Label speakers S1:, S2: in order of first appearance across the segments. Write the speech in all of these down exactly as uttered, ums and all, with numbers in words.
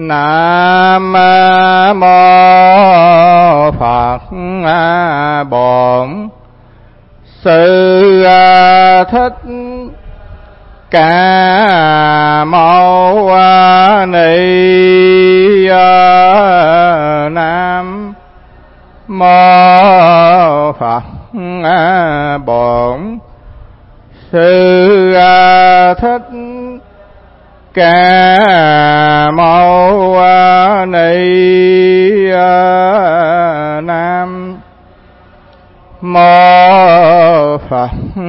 S1: Nam mô Phật Bổn Sư Thích Ca Mâu Ni. Nam mô Phật Bổn Sư Thích Ca Mâu Ni. Nam mô Phật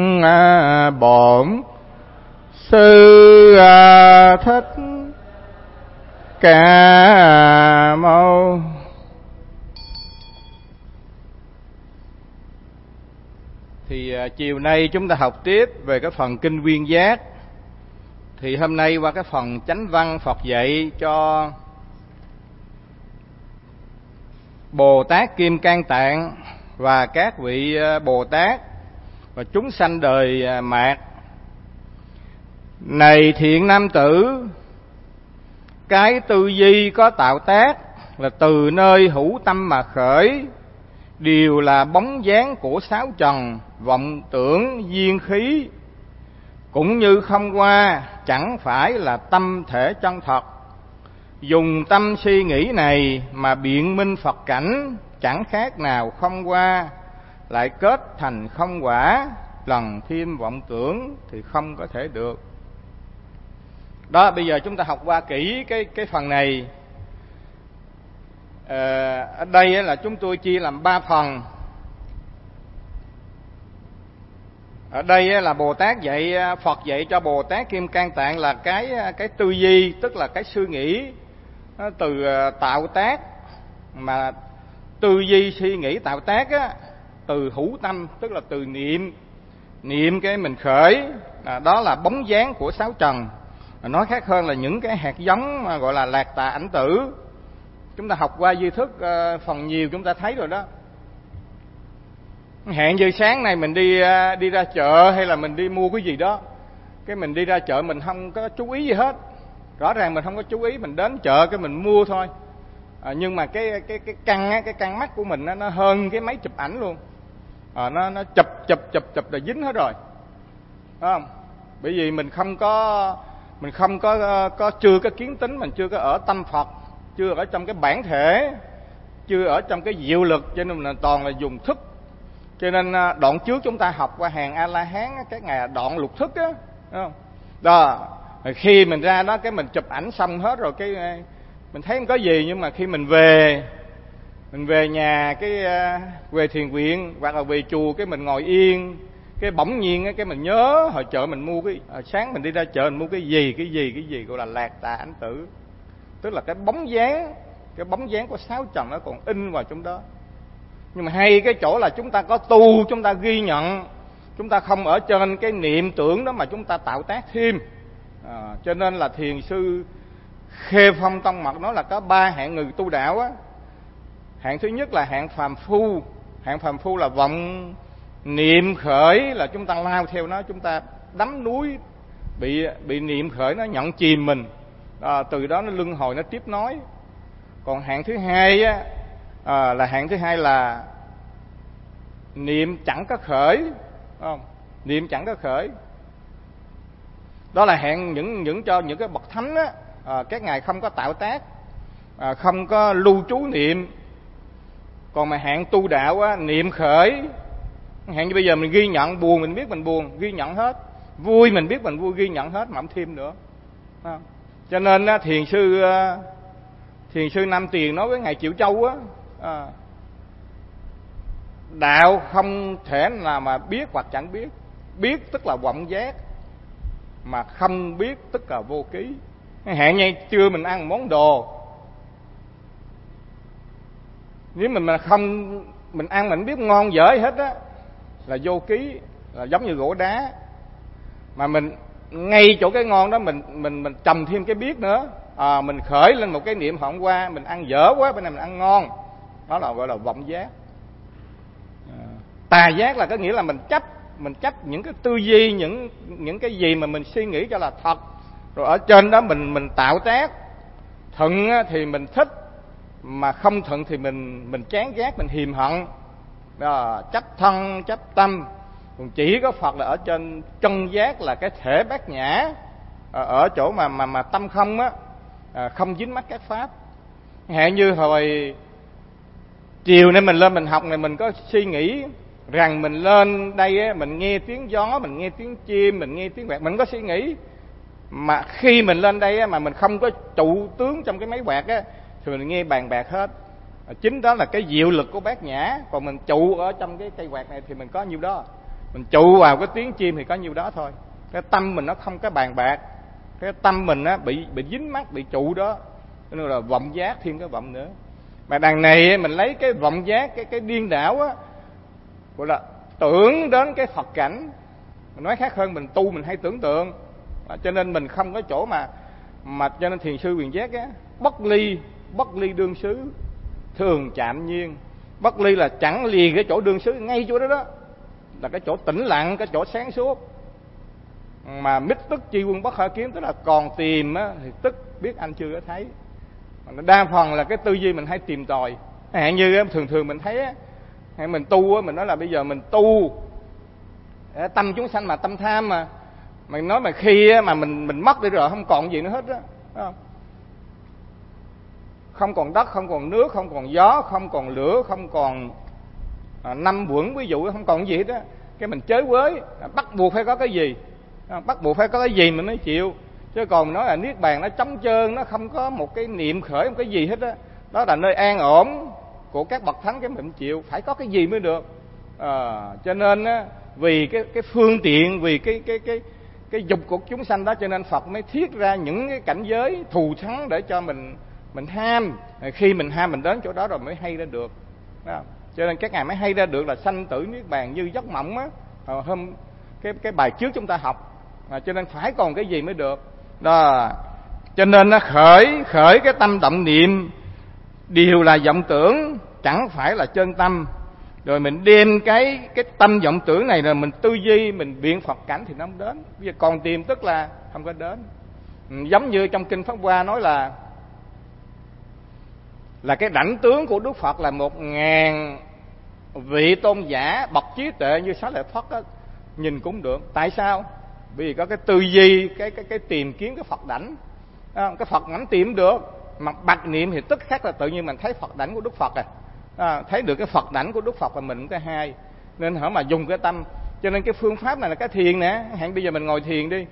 S1: Bổn Sư Thích Ca Mâu. Thì uh, chiều nay chúng ta học tiếp về cái phần kinh Nguyên Giác. Thì hôm nay qua cái phần chánh văn Phật dạy cho Bồ Tát Kim Cang Tạng và các vị Bồ Tát và chúng sanh đời mạt. Này thiện nam tử, cái tư duy có tạo tác là từ nơi hữu tâm mà khởi, đều là bóng dáng của sáu trần, vọng tưởng, duyên khí, cũng như không qua, chẳng phải là tâm thể chân thật. Dùng tâm suy nghĩ này mà biện minh Phật cảnh, chẳng khác nào không qua, lại kết thành không quả, lần thêm vọng tưởng thì không có thể được. Đó, bây giờ chúng ta học qua kỹ cái cái phần này. À, ở đây là chúng tôi chia làm ba phần. Ở đây là Bồ Tát dạy, Phật dạy cho Bồ Tát Kim Cang Tạng là cái cái tư duy, tức là cái suy nghĩ từ tạo tác, mà tư duy suy nghĩ tạo tác á, từ hữu tâm, tức là từ niệm, niệm cái mình khởi, à, đó là bóng dáng của sáu trần. Nói khác hơn là những cái hạt giống mà gọi là lạc tà ảnh tử. Chúng ta học qua duy thức uh, phần nhiều chúng ta thấy rồi đó. Hẹn giờ sáng này mình đi uh, đi ra chợ hay là mình đi mua cái gì đó, cái mình đi ra chợ mình không có chú ý gì hết. Rõ ràng mình không có chú ý, mình đến chợ cái mình mua thôi. À, nhưng mà cái cái cái căn á, cái căn mắt của mình á, nó hơn cái máy chụp ảnh luôn. À, nó nó chụp chụp chụp chụp là dính hết rồi. Đúng không? Bởi vì mình không có mình không có có chưa có kiến tính, mình chưa có ở tâm Phật, chưa ở trong cái bản thể, chưa ở trong cái diệu lực, cho nên là toàn là dùng thức. Cho nên đoạn trước chúng ta học qua hàng A La Hán, cái ngày đoạn lục thức á, đúng không? Đó, khi mình ra đó cái mình chụp ảnh xong hết rồi, cái mình thấy không có gì, nhưng mà khi mình về mình về nhà, cái về thiền viện hoặc là về chùa, cái mình ngồi yên, cái bỗng nhiên cái mình nhớ hồi chợ mình mua cái à, sáng mình đi ra chợ mình mua cái gì cái gì cái gì gọi là lạc tà ảnh tử, tức là cái bóng dáng, cái bóng dáng của sáu trần nó còn in vào trong đó. Nhưng mà hay cái chỗ là chúng ta có tu, chúng ta ghi nhận, chúng ta không ở trên cái niệm tưởng đó mà chúng ta tạo tác thêm. À, cho nên là thiền sư Khê Phong Tông Mật nói là có ba hạng người tu đạo á. Hạng thứ nhất là hạng phàm phu. Hạng phàm phu là vọng niệm khởi, là chúng ta lao theo nó, chúng ta đắm núi, bị bị niệm khởi nó nhận chìm mình, à, từ đó nó luân hồi, nó tiếp nối. Còn hạng thứ hai á, à, là hạng thứ hai là niệm chẳng có khởi, không? Niệm chẳng có khởi. Đó là hạng những những cho những cái bậc thánh á, à, các ngài không có tạo tác, à, không có lưu trú niệm. Còn mà hạng tu đạo á, niệm khởi. Hạng như bây giờ mình ghi nhận, buồn mình biết mình buồn, ghi nhận hết. Vui mình biết mình vui, ghi nhận hết mà không thêm nữa. À, cho nên á, thiền sư thiền sư Nam Tiền nói với ngài Triệu Châu á, à, đạo không thể nào mà biết hoặc chẳng biết. Biết tức là vọng giác, mà không biết tức là vô ký. Hẹn như trưa mình ăn món đồ, nếu mình mà không mình ăn mình biết ngon dở hết á là vô ký, là giống như gỗ đá. Mà mình ngay chỗ cái ngon đó mình mình mình trầm thêm cái biết nữa, à, mình khởi lên một cái niệm hôm qua mình ăn dở quá, bên này mình ăn ngon, đó là gọi là vọng giác. À, tà giác là có nghĩa là mình chấp mình chấp những cái tư duy, những những cái gì mà mình suy nghĩ cho là thật, rồi ở trên đó mình mình tạo tác, Thuận thì mình thích, mà không thuận thì mình mình chán ghét, mình hiềm hận. Đó, chấp thân, chấp tâm. Còn chỉ có Phật là ở trên chân giác, là cái thể bát nhã, ở chỗ mà mà mà tâm không á, không dính mắc các pháp. Hẹn như hồi chiều nay mình lên mình học này, mình có suy nghĩ rằng mình lên đây á, mình nghe tiếng gió, mình nghe tiếng chim, mình nghe tiếng quạt, mình có suy nghĩ. Mà khi mình lên đây á, mà mình không có trụ tướng trong cái máy quạt á, thì mình nghe bàn bạc hết. Chính đó là cái diệu lực của bát nhã. Còn mình trụ ở trong cái cây quạt này thì mình có nhiêu đó. Mình trụ vào cái tiếng chim thì có nhiêu đó thôi. Cái tâm mình nó không có bàn bạc. Cái tâm mình á, bị bị dính mắc, bị trụ đó. Cho nên là vọng giác thêm cái vọng nữa. Mà đằng này mình lấy cái vọng giác, cái cái điên đảo á, gọi là tưởng đến cái Phật cảnh. Mình nói khác hơn, mình tu mình hay tưởng tượng. À, cho nên mình không có chỗ mà mà cho nên thiền sư Quyền Giác á, bất ly bất ly đương xứ, thường chạm nhiên. Bất ly là chẳng lìa cái chỗ đương xứ, ngay chỗ đó đó là cái chỗ tĩnh lặng, cái chỗ sáng suốt. Mà mít tức chi quân bất khả kiến, tức là còn tìm á, thì tức biết anh chưa có thấy. Đa phần là cái tư duy mình hay tìm tòi. Hạn như thường thường mình thấy á, hay mình tu á, mình nói là bây giờ mình tu tâm chúng sanh mà tâm tham mà. Mình nói mà khi mà mình mình mất đi rồi không còn gì nữa hết đó, không? Không còn đất, không còn nước, không còn gió, không còn lửa, không còn à, năm quẩn, ví dụ không còn gì hết đó. Cái mình chới với, bắt buộc phải có cái gì, bắt buộc phải có cái gì mình mới chịu. Chứ còn nói là niết bàn nó trống trơn, nó không có một cái niệm khởi, một cái gì hết đó. Đó là nơi an ổn của các bậc thánh, cái mình chịu, phải có cái gì mới được. À, cho nên á, vì cái cái phương tiện, vì cái cái cái cái dục của chúng sanh đó, cho nên Phật mới thiết ra những cái cảnh giới thù thắng để cho mình mình ham. Khi mình ham mình đến chỗ đó rồi mới hay ra được. Đó. Cho nên các ngài mới hay ra được là sanh tử niết bàn như giấc mộng á. À, hôm cái cái bài trước chúng ta học. À, cho nên phải còn cái gì mới được. Đó. Cho nên nó khởi khởi cái tâm động niệm đều là vọng tưởng, chẳng phải là chân tâm. Rồi mình đem cái cái tâm vọng tưởng này rồi mình tư duy, mình biện Phật cảnh thì nó không đến. Bây giờ còn tìm tức là không có đến. Giống như trong kinh Pháp Hoa nói là là cái đảnh tướng của Đức Phật là một ngàn vị tôn giả bậc trí tuệ như Xá Lợi Phất á, nhìn cũng được. Tại sao? Bởi vì có cái tư duy, cái cái cái tìm kiếm cái Phật đảnh. À, cái Phật đảnh tìm được, mà bạch niệm thì tức khắc là tự nhiên mình thấy Phật đảnh của Đức Phật. À, à thấy được cái Phật đảnh của Đức Phật là mình cũng cái hai. Nên hở mà dùng cái tâm. Cho nên cái phương pháp này là cái thiền nè. Hẳn bây giờ mình ngồi thiền đi,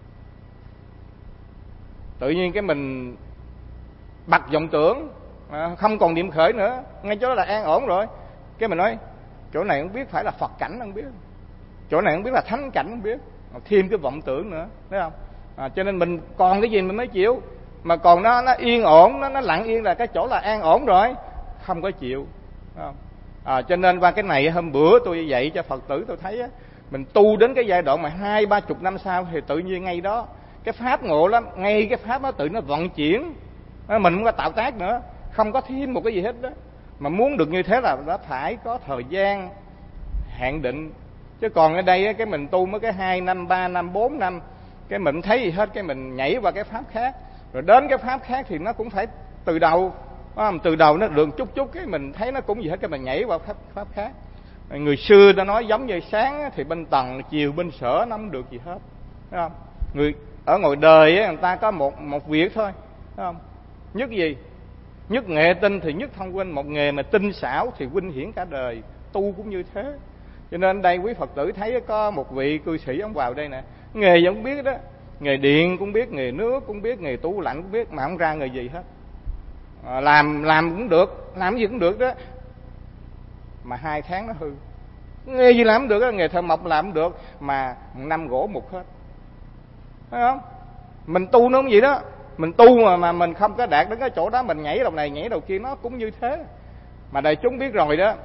S1: tự nhiên cái mình bật vọng tưởng, à, không còn niệm khởi nữa, ngay chỗ đó là an ổn rồi. Cái mình nói chỗ này không biết phải là Phật cảnh không biết, chỗ này không biết là thánh cảnh không biết, thêm cái vọng tưởng nữa, thấy không? À, cho nên mình còn cái gì mình mới chịu. Mà còn nó nó yên ổn, nó nó lặng yên là cái chỗ là an ổn rồi, không có chịu, không? À, cho nên qua cái này hôm bữa tôi dạy cho Phật tử tôi thấy á, mình tu đến cái giai đoạn mà hai ba chục năm sau thì tự nhiên ngay đó cái pháp ngộ lắm, ngay cái pháp nó tự nó vận chuyển, mình không có tạo tác nữa, không có thêm một cái gì hết đó. Mà muốn được như thế là nó phải có thời gian hạn định. Chứ còn ở đây á, cái mình tu mới cái hai năm, ba năm, bốn năm, cái mình thấy gì hết, cái mình nhảy qua cái pháp khác, rồi đến cái pháp khác thì nó cũng phải từ đầu, từ đầu nó được chút chút, cái mình thấy nó cũng gì hết, cái mình nhảy qua pháp, pháp khác. Người xưa ta nói giống như sáng thì bên tầng, chiều bên sở, nó không được gì hết, thấy không? Người ở ngoài đời á, người ta có một một việc thôi, thấy không? Nhất gì? Nhất nghệ tinh thì nhất thông huynh, một nghề mà tinh xảo thì huynh hiển cả đời. Tu cũng như thế. Cho nên đây quý Phật tử thấy có một vị cư sĩ ông vào đây nè, nghề gì cũng biết đó, nghề điện cũng biết, nghề nước cũng biết, nghề tủ lạnh cũng biết, mà không ra nghề gì hết. À, làm làm cũng được, làm gì cũng được đó, mà hai tháng nó hư. Nghề gì làm cũng được đó, nghề thợ mộc làm cũng được, mà năm gỗ mục hết, thấy không? Mình tu nó cũng vậy đó, mình tu mà mà mình không có đạt đến cái chỗ đó, mình nhảy đầu này nhảy đầu kia, nó cũng như thế. Mà đại chúng biết rồi đó,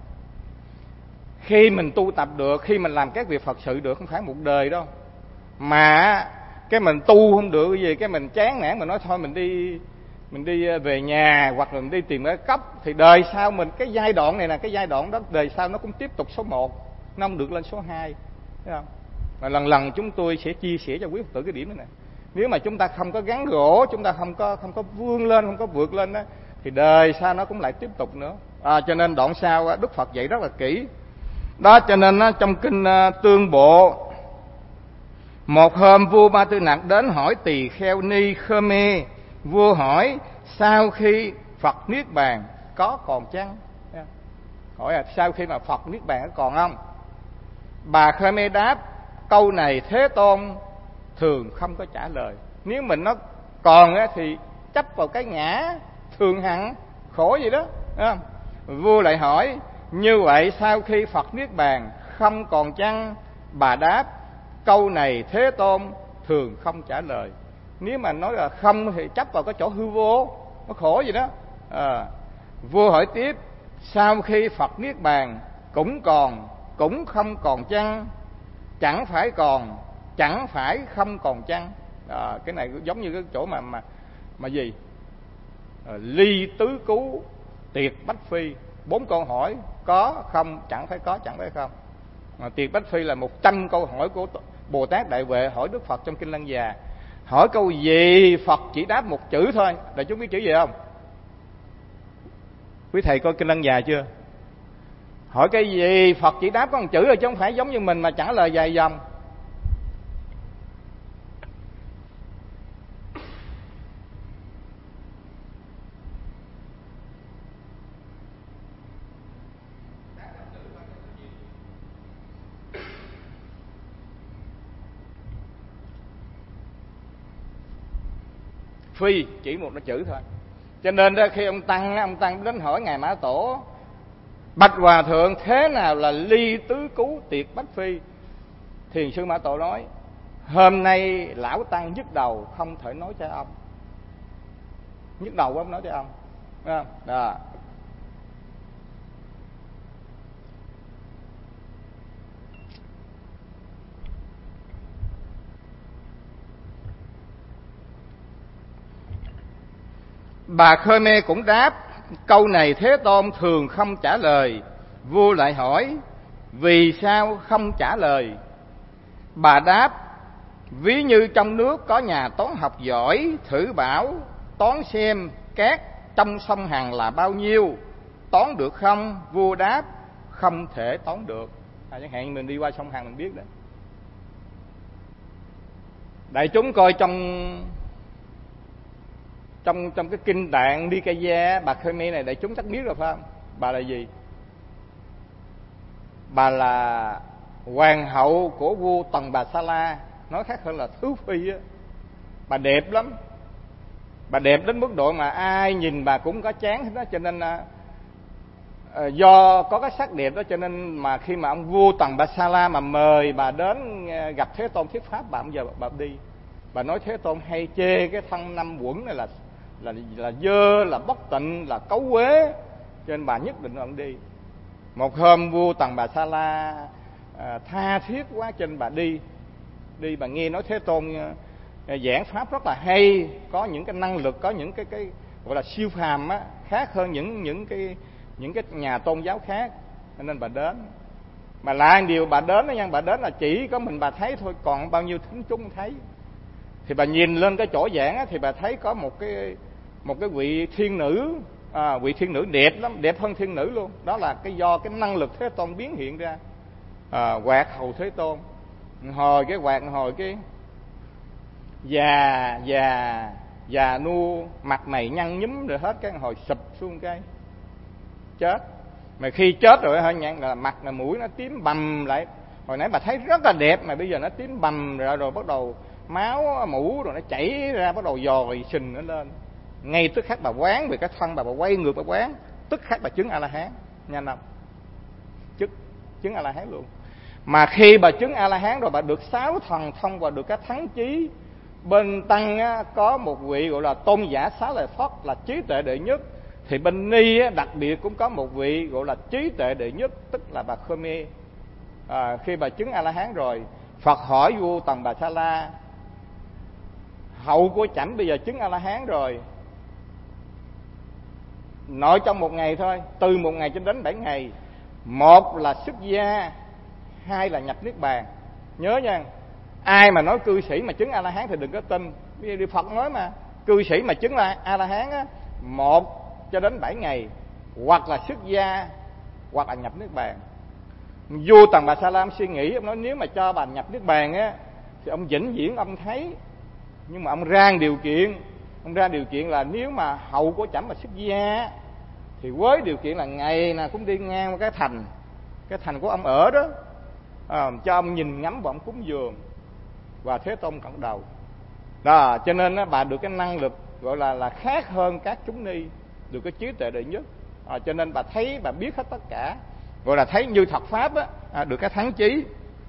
S1: khi mình tu tập được, khi mình làm các việc Phật sự được, không phải một đời đâu. Mà cái mình tu không được cái gì, cái mình chán nản, mình nói thôi mình đi mình đi về nhà, hoặc là mình đi tìm cái cấp, thì đời sau mình cái giai đoạn này là cái giai đoạn đó, đời sau nó cũng tiếp tục số một, nó không được lên số hai, thấy không? Mà lần lần chúng tôi sẽ chia sẻ cho quý Phật tử cái điểm này nè. Nếu mà chúng ta không có gắn gỗ, chúng ta không có không có vươn lên, không có vượt lên đó, thì đời sau nó cũng lại tiếp tục nữa. À, cho nên đoạn sau Đức Phật dạy rất là kỹ. Đó, cho nên trong kinh Tương Bộ, một hôm vua Ba Tư Nặc đến hỏi tỳ kheo Ni Khmer. Vua hỏi sau khi Phật niết bàn có còn chăng? Hỏi là sau khi mà Phật niết bàn có còn không? Bà Khmer đáp câu này Thế Tôn thường không có trả lời. Nếu mình nó còn thì chấp vào cái ngã thường hằng khổ gì đó. Vua lại hỏi như vậy sau khi Phật niết bàn không còn chăng? Bà đáp câu này Thế Tôn thường không trả lời. Nếu mà nói là không thì chấp vào cái chỗ hư vô, nó khổ gì đó. À, vua hỏi tiếp sau khi Phật niết bàn cũng còn, cũng không còn chăng? Chẳng phải còn, chẳng phải không còn chăng? À, cái này giống như cái chỗ mà mà mà gì? À, ly tứ cứu tiệt bách phi. Bốn câu hỏi có không, chẳng phải có, chẳng phải không. À, tiệt bách phi là một trăm câu hỏi của Bồ Tát Đại Huệ hỏi Đức Phật trong kinh Lăng Già. Hỏi câu gì Phật chỉ đáp một chữ thôi. Đại chúng biết chữ gì không? Quý thầy coi kinh Lăng Già chưa? Hỏi cái gì Phật chỉ đáp có một chữ rồi, chứ không phải giống như mình mà trả lời dài dòng. Phi chỉ một chữ thôi. Cho nên đó, khi ông Tăng ông Tăng đến hỏi Ngài Mã Tổ bạch Hòa Thượng thế nào là ly tứ cứu tiệt bách phi, Thiền sư Mã Tổ nói hôm nay lão Tăng nhức đầu không thể nói cho ông. Nhức đầu không nói cho ông. Đó. Đó. Bà Khmer cũng đáp câu này Thế Tôn thường không trả lời. Vua lại hỏi vì sao không trả lời? Bà đáp ví như trong nước có nhà toán học giỏi, thử bảo toán xem cát trong sông Hằng là bao nhiêu, toán được không? Vua đáp không thể toán được. À, chẳng hạn mình đi qua sông Hằng mình biết đấy. Đại chúng coi trong trong trong cái kinh Tạng Nikaya, bà Khmer này đại chúng chắc biết rồi phải không? Bà là gì? Bà là hoàng hậu của vua Tần Bà Sa La, nói khác hơn là thứ phi á. Bà đẹp lắm, bà đẹp đến mức độ mà ai nhìn bà cũng có chán hết đó. Cho nên là do có cái sắc đẹp đó, cho nên mà khi mà ông vua Tần Bà Sa La mà mời bà đến gặp Thế Tôn thuyết pháp, bà bây giờ bà đi. Bà nói Thế Tôn hay chê cái thân năm uẩn này là là là dơ, là bất tịnh, là cấu uế, cho nên bà nhất định ông đi. Một hôm vua Tần Bà Sa La à, tha thiết quá cho nên bà đi. Đi bà nghe nói Thế Tôn à, giảng pháp rất là hay, có những cái năng lực, có những cái cái gọi là siêu phàm á, khác hơn những những cái những cái nhà tôn giáo khác, cho nên bà đến. Mà lại điều bà đến đó nha, bà đến là chỉ có mình bà thấy thôi, còn bao nhiêu thính chúng thấy. Thì bà nhìn lên cái chỗ giảng á, thì bà thấy có một cái một cái vị thiên nữ, à, vị thiên nữ đẹp lắm, đẹp hơn thiên nữ luôn. Đó là cái do cái năng lực Thế Tôn biến hiện ra. À, quạt hầu Thế Tôn, hồi cái quạt hồi cái già già già nua, mặt mày nhăn nhúm rồi hết, cái hồi sụp xuống cái chết. Mà khi chết rồi hơi nhăn là mặt là mũi nó tím bầm lại. Hồi nãy bà thấy rất là đẹp mà bây giờ nó tím bầm rồi, rồi bắt đầu máu mũ rồi nó chảy ra, bắt đầu dòi sình nó lên. Ngay tức khắc bà quán về cái thân bà, bà quay ngược bà quán, tức khắc bà chứng A La Hán, nhanh không? Chứng chứng A La Hán luôn. Mà khi bà chứng A La Hán rồi, bà được sáu thần thông và được cái thắng chí. Bên Tăng á, có một vị gọi là tôn giả Xá Lợi Phất là trí tuệ đệ nhất. Thì bên Ni á, đặc biệt cũng có một vị gọi là trí tuệ đệ nhất, tức là bà Khmer. À, khi bà chứng A La Hán rồi, Phật hỏi vua Tần Bà Sa La, hậu của chảnh bây giờ chứng A La Hán rồi, nội trong một ngày thôi, từ một ngày cho đến bảy ngày, một là xuất gia, hai là nhập niết bàn. Nhớ nha, ai mà nói cư sĩ mà chứng A La Hán thì đừng có tin. Bây giờ Phật nói mà cư sĩ mà chứng là A La Hán á, một cho đến bảy ngày, hoặc là xuất gia, hoặc là nhập niết bàn. Vua Tần Bà Sa La suy nghĩ, ông nói nếu mà cho bà nhập niết bàn á thì ông vĩnh viễn ông thấy, nhưng mà ông ra điều kiện, ông ra điều kiện là nếu mà hậu của chẩm mà xuất gia thì với điều kiện là ngày nào cũng đi ngang qua cái thành, cái thành của ông ở đó, à, cho ông nhìn ngắm và ông cúng dường. Và Thế Tôn cận đầu đó, cho nên á, bà được cái năng lực gọi là là khác hơn các chúng ni, được cái trí tuệ đệ nhất, à, cho nên bà thấy, bà biết hết tất cả, gọi là thấy như thật pháp á, à, được cái thắng chí.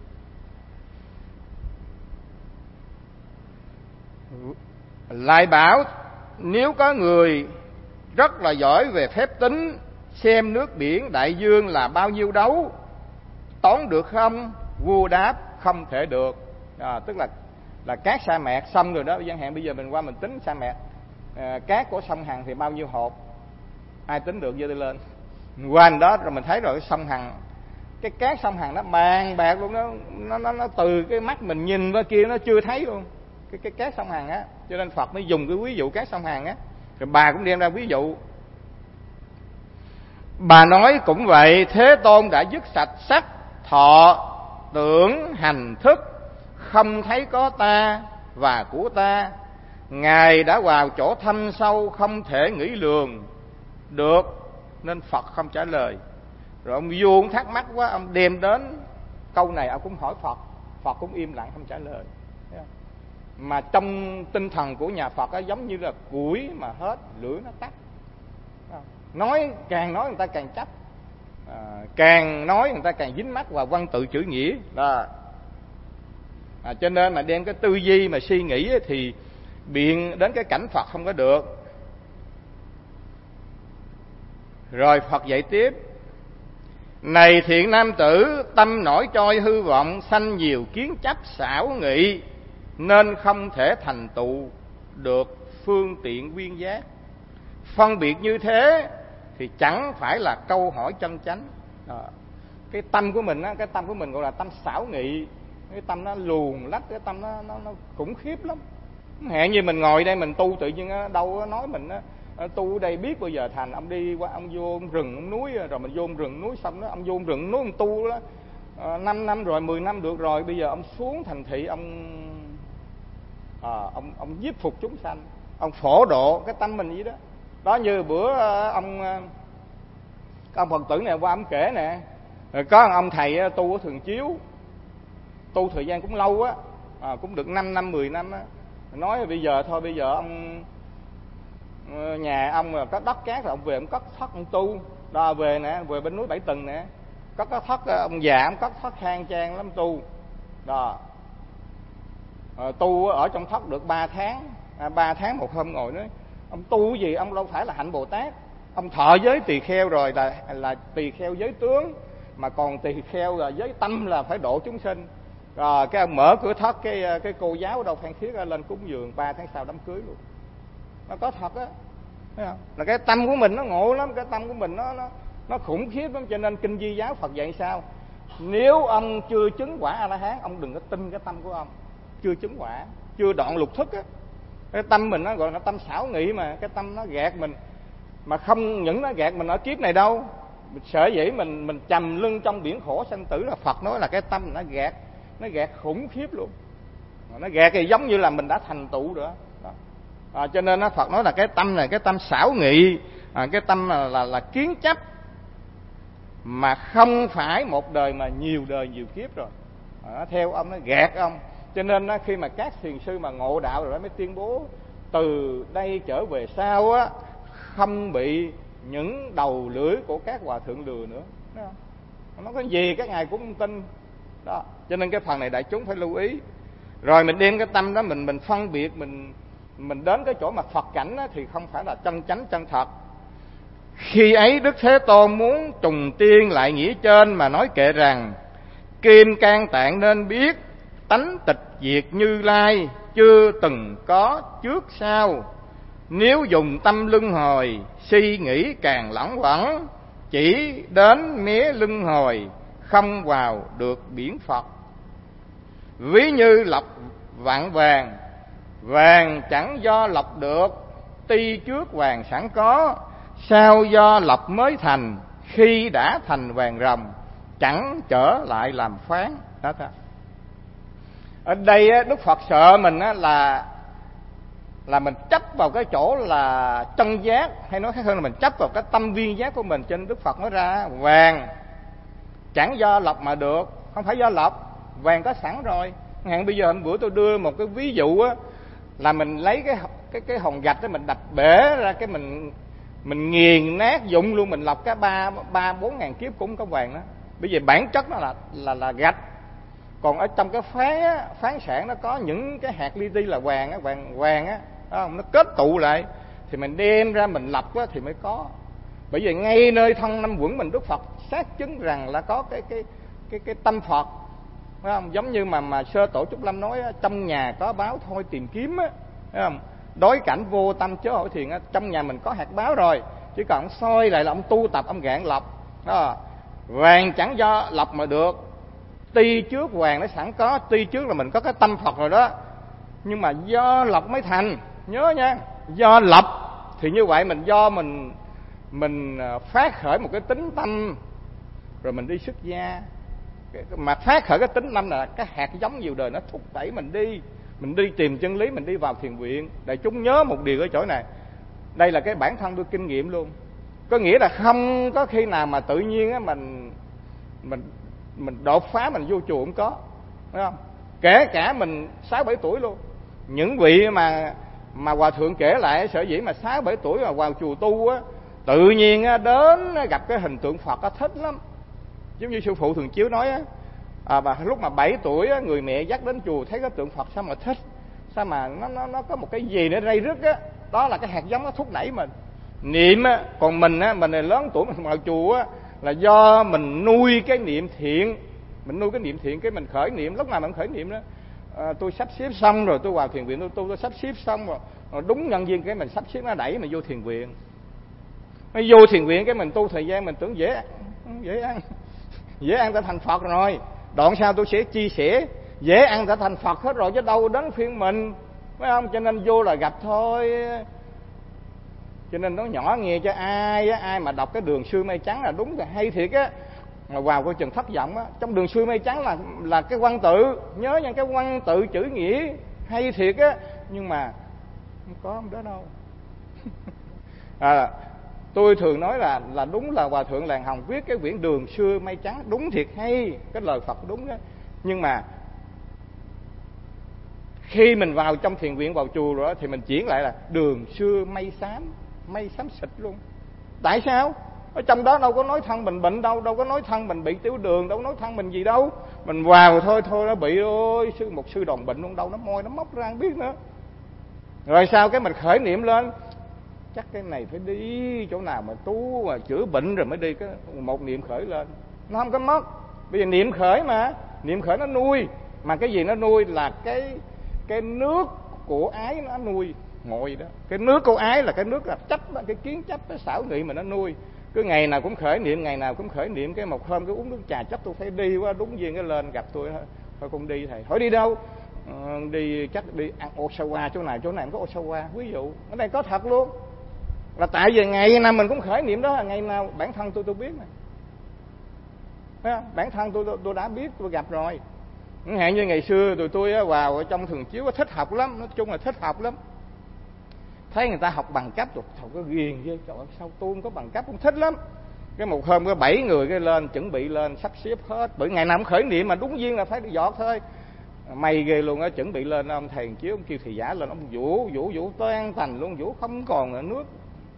S1: Lại bảo nếu có người rất là giỏi về phép tính, xem nước biển đại dương là bao nhiêu đấu, toán được không? Vua đáp không thể được. À, tức là là cát sa mạc sông rồi đó, chẳng hạn bây giờ mình qua mình tính sa mạc, à, cát của sông Hằng thì bao nhiêu hột, ai tính được giơ tay lên. Qua đó rồi mình thấy rồi, cái sông Hằng, cái cát sông Hằng nó bàn bạc luôn đó, nó nó nó từ cái mắt mình nhìn qua kia nó chưa thấy luôn cái cái cát sông Hằng á, cho nên Phật mới dùng cái ví dụ cát sông Hằng á, rồi bà cũng đem ra ví dụ. Bà nói cũng vậy, Thế Tôn đã dứt sạch sắc thọ tưởng hành thức, không thấy có ta và của ta. Ngài đã vào chỗ thâm sâu không thể nghĩ lường được, nên Phật không trả lời. Rồi ông vua cũng thắc mắc quá, ông đem đến câu này, ông cũng hỏi Phật, Phật cũng im lặng không trả lời. Mà trong tinh thần của nhà Phật á, giống như là củi mà hết, lửa nó tắt. Nói càng nói người ta càng chấp, à, càng nói người ta càng dính mắc vào văn tự chữ nghĩa đó. À, cho nên mà đem cái tư duy mà suy nghĩ thì biện đến cái cảnh Phật không có được. Rồi Phật dạy tiếp: này thiện nam tử, tâm nổi trôi hư vọng, sanh nhiều kiến chấp xảo nghị, nên không thể thành tựu được phương tiện viên giác. Phân biệt như thế thì chẳng phải là câu hỏi chân chánh. À, cái tâm của mình á, cái tâm của mình gọi là tâm xảo nghị, cái tâm nó luồn lách, cái tâm nó nó, nó khủng khiếp lắm. Hẹn như mình ngồi đây mình tu, tự nhiên á, đâu có nói mình á, tu ở đây biết bao giờ thành. Ông đi qua, ông vô ông rừng ông núi, rồi mình vô ông rừng núi xong đó, ông vô ông rừng núi ông tu đó, à, năm năm rồi, mười năm được rồi, bây giờ ông xuống thành thị, ông à, ông ông giết phục chúng sanh, ông phổ độ cái tâm mình vậy đó. Đó như bữa ông ông Phật tử này qua ông kể nè, rồi có ông thầy tu ở Thường Chiếu, tu thời gian cũng lâu á, à, cũng được năm năm mười năm á, nói bây giờ thôi, bây giờ ông nhà ông có đất cát rồi, ông về ông cất thất ông tu đó, về nè, về bên núi Bảy Tầng nè, có cái thất, ông già ông cất thất khang trang lắm tu đó. À, tu ở trong thất được ba tháng, à, ba tháng một hôm ngồi nói ông tu cái gì, ông đâu phải là hạnh Bồ Tát, ông thọ giới tỳ kheo rồi là là tỳ kheo giới tướng, mà còn tỳ kheo là giới tâm là phải độ chúng sinh. Rồi cái ông mở cửa thất, cái cái cô giáo ở đâu Phan Thiết lên cúng dường, ba tháng sau đám cưới luôn. Nó có thật á, thấy không? Là cái tâm của mình nó ngộ lắm, cái tâm của mình nó nó nó khủng khiếp lắm. Cho nên kinh Di giáo Phật dạy sao, nếu ông chưa chứng quả A La Hán, ông đừng có tin cái tâm của ông chưa chứng quả, chưa đoạn lục thức á. Cái tâm mình nó gọi là tâm xảo nghị, mà cái tâm nó gạt mình, mà không những nó gạt mình ở kiếp này đâu, sở dĩ mình mình trầm lưng trong biển khổ sanh tử là Phật nói là cái tâm nó gạt, nó gạt khủng khiếp luôn. Nó gạt thì giống như là mình đã thành tựu rồi đó. À, cho nên nó Phật nói là cái tâm này, cái tâm xảo nghị, à, cái tâm là, là là kiến chấp, mà không phải một đời mà nhiều đời nhiều kiếp rồi. À, theo ông nó gạt ông. Cho nên á, khi mà các thiền sư mà ngộ đạo rồi đó mới tuyên bố từ đây trở về sau á, không bị những đầu lưỡi của các hòa thượng lừa nữa. Nó có gì các ngài cũng không tin đó. Cho nên cái phần này đại chúng phải lưu ý. Rồi mình đem cái tâm đó, mình mình phân biệt, mình mình đến cái chỗ mà Phật cảnh á, thì không phải là chân chánh chân thật. Khi ấy Đức Thế Tôn muốn trùng tiên lại nghĩa trên mà nói kệ rằng: Kim Cang Tạng nên biết, tánh tịch diệt Như Lai chưa từng có trước sau. Nếu dùng tâm luân hồi, suy nghĩ càng lẳng quẩn, chỉ đến mé luân hồi, không vào được biển Phật. Ví như lọc vạn vàng, Vàng chẳng do lọc được, ti trước vàng sẵn có, sao do lọc mới thành, khi đã thành vàng ròng, chẳng trở lại làm phán. Đó thôi. Ở đây Đức Phật sợ mình là là mình chấp vào cái chỗ là chân giác, hay nói khác hơn là mình chấp vào cái tâm viên giác của mình. Cho nên Đức Phật nói ra vàng chẳng do lọc mà được, không phải do lọc, vàng có sẵn rồi. Hẹn bây giờ hôm bữa tôi đưa một cái ví dụ á, là mình lấy cái cái cái hòn gạch đó mình đập bể ra, cái mình mình nghiền nát dụng luôn, mình lọc cái ba ba bốn ngàn kiếp cũng có vàng đó. Bởi vì bản chất nó là là là gạch. Còn ở trong cái phán á, phán sản nó có những cái hạt li ti là vàng á, vàng vàng á, nó kết tụ lại thì mình đem ra mình lọc á thì mới có. Bởi vì ngay nơi thân năm quẩn mình, Đức Phật xác chứng rằng là có cái cái cái cái tâm Phật, phải không? Giống như mà mà Sơ Tổ Trúc Lâm nói á, trong nhà có báo thôi tìm kiếm á, phải không? Đối cảnh vô tâm chớ hỏi thiền á, trong nhà mình có hạt báo rồi, chỉ cần ông soi lại là ông tu tập, ông gạn lọc đó. Vàng chẳng do lọc mà được, ti trước vàng nó sẵn có, ti trước là mình có cái tâm Phật rồi đó, nhưng mà do lọc mới thành. Nhớ nha, do lọc thì như vậy mình do mình mình phát khởi một cái tính tâm rồi mình đi xuất gia. Mà phát khởi cái tính tâm là cái hạt giống nhiều đời nó thúc đẩy mình đi, mình đi tìm chân lý, mình đi vào thiền viện. Đại chúng nhớ một điều ở chỗ này, đây là cái bản thân tôi kinh nghiệm luôn. Có nghĩa là không có khi nào mà tự nhiên á mình mình mình đột phá mình vô chùa cũng có, phải không? Kể cả mình sáu bảy tuổi luôn. Những vị mà mà hòa thượng kể lại sở dĩ mà sáu bảy tuổi mà vào chùa tu á, tự nhiên á, đến gặp cái hình tượng Phật á, thích lắm. Giống như sư phụ thường chiếu nói á, à, mà lúc mà bảy tuổi á, người mẹ dắt đến chùa thấy cái tượng Phật sao mà thích, sao mà nó nó nó có một cái gì nó ray rứt á, đó là cái hạt giống nó thúc đẩy mình niệm á. Còn mình á, mình là lớn tuổi mình vào chùa á, là do mình nuôi cái niệm thiện, mình nuôi cái niệm thiện, cái mình khởi niệm. Lúc nào mình khởi niệm đó, à, tôi sắp xếp xong rồi tôi vào thiền viện tôi tu, tôi sắp xếp xong rồi, rồi đúng nhân viên cái mình sắp xếp nó đẩy mình vô thiền viện. Nó vô thiền viện cái mình tu thời gian mình tưởng dễ dễ ăn dễ ăn ta thành Phật rồi, đoạn sau tôi sẽ chia sẻ dễ ăn ta thành Phật hết rồi chứ đâu đến phiên mình, phải không? Cho nên vô là gặp thôi. Cho nên nó nhỏ nghe cho ai á, ai mà đọc cái Đường Xuôi Mây Trắng là đúng là hay thiệt á, mà vào coi chừng thất vọng á. Trong Đường Xuôi Mây Trắng là là cái văn tự, nhớ nha, cái văn tự chữ nghĩa hay thiệt á, nhưng mà không có không đó đâu. à, tôi thường nói là là đúng là Hòa Thượng Làng Hồng viết cái quyển Đường Xuôi Mây Trắng đúng thiệt hay, cái lời Phật đúng đó, nhưng mà khi mình vào trong thiền viện, vào chùa rồi đó, thì mình chuyển lại là đường xưa mây xám, mây xám xịt luôn. Tại sao? Ở trong đó đâu có nói thân mình bệnh đâu, đâu có nói thân mình bị tiểu đường, đâu có nói thân mình gì đâu. Mình vào thôi thôi nó bị, ôi sư một sư đòn bệnh luôn đâu, nó môi nó móc ra không biết nữa. Rồi sao cái mình khởi niệm lên, chắc cái này phải đi chỗ nào mà tu mà chữa bệnh rồi mới đi, cái một niệm khởi lên nó không có mất. Bây giờ niệm khởi mà, niệm khởi nó nuôi, mà cái gì nó nuôi là cái cái nước của ái nó nuôi ngồi đó. Cái nước của ái là cái nước là chấp, cái kiến chấp, cái xảo nghị mà nó nuôi. Cứ ngày nào cũng khởi niệm, ngày nào cũng khởi niệm. Cái một hôm cứ uống nước trà chấp tôi phải đi quá, đúng duyên cái lên gặp tôi, thôi con đi thầy. Hỏi đi đâu? Ờ, đi chắc đi ăn Osawa, chỗ này chỗ này có Osawa, ví dụ. Ở đây có thật luôn. Là tại vì ngày nào mình cũng khởi niệm đó, ngày nào bản thân tôi tôi biết này. Thấy không? Bản thân tôi, tôi tôi đã biết, tôi gặp rồi. Hạn như ngày xưa tụi tôi vào trong thường chiếu thích học lắm, nói chung là thích học lắm. Thấy người ta học bằng cấp rồi, trời có ghiền ghê, trời ơi sao tôi không có bằng cấp, cũng thích lắm. Cái một hôm có bảy người cái lên chuẩn bị lên sắp xếp hết, bởi ngày nào cũng khởi niệm mà đúng duyên là phải đi giọt thôi. May ghê luôn á, chuẩn bị lên ông thầy chiếu ông kêu thầy giả lên, ông vũ vũ vũ toan thành luôn, vũ không còn nước,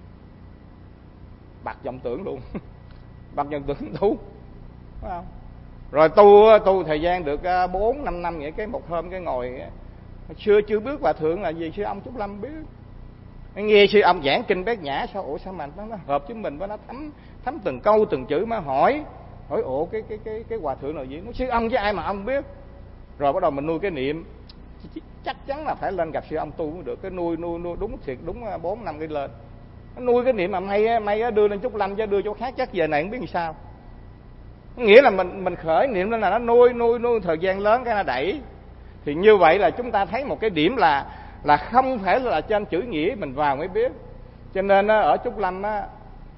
S1: bạc vọng tưởng luôn. Bạc vọng tưởng tu, phải không? Rồi tu tu thời gian được bốn năm năm vậy, cái một hôm cái ngồi chưa chưa biết Hòa Thượng là gì, sư ông Trúc Lâm biết. Nghe sư ông giảng kinh Bát Nhã, sao ủa sao mà nó, nó hợp với mình, nó thấm thấm từng câu từng chữ, mà hỏi hỏi ủa cái cái cái cái Hòa Thượng nào gì, nó sư ông với ai mà ông biết. Rồi bắt đầu mình nuôi cái niệm, chắc chắn là phải lên gặp sư ông tu mới được. Cái nuôi nuôi nuôi đúng thiệt, đúng bốn năm cái lên, nó nuôi cái niệm mà may may đưa lên Trúc Lâm chứ đưa chỗ khác chắc giờ này không biết làm sao. Nghĩa là mình mình khởi niệm lên là nó nuôi nuôi nuôi thời gian lớn cái nó đẩy. Thì như vậy là chúng ta thấy một cái điểm là là không phải là trên chữ nghĩa mình vào mới biết. Cho nên ở Trúc Lâm á,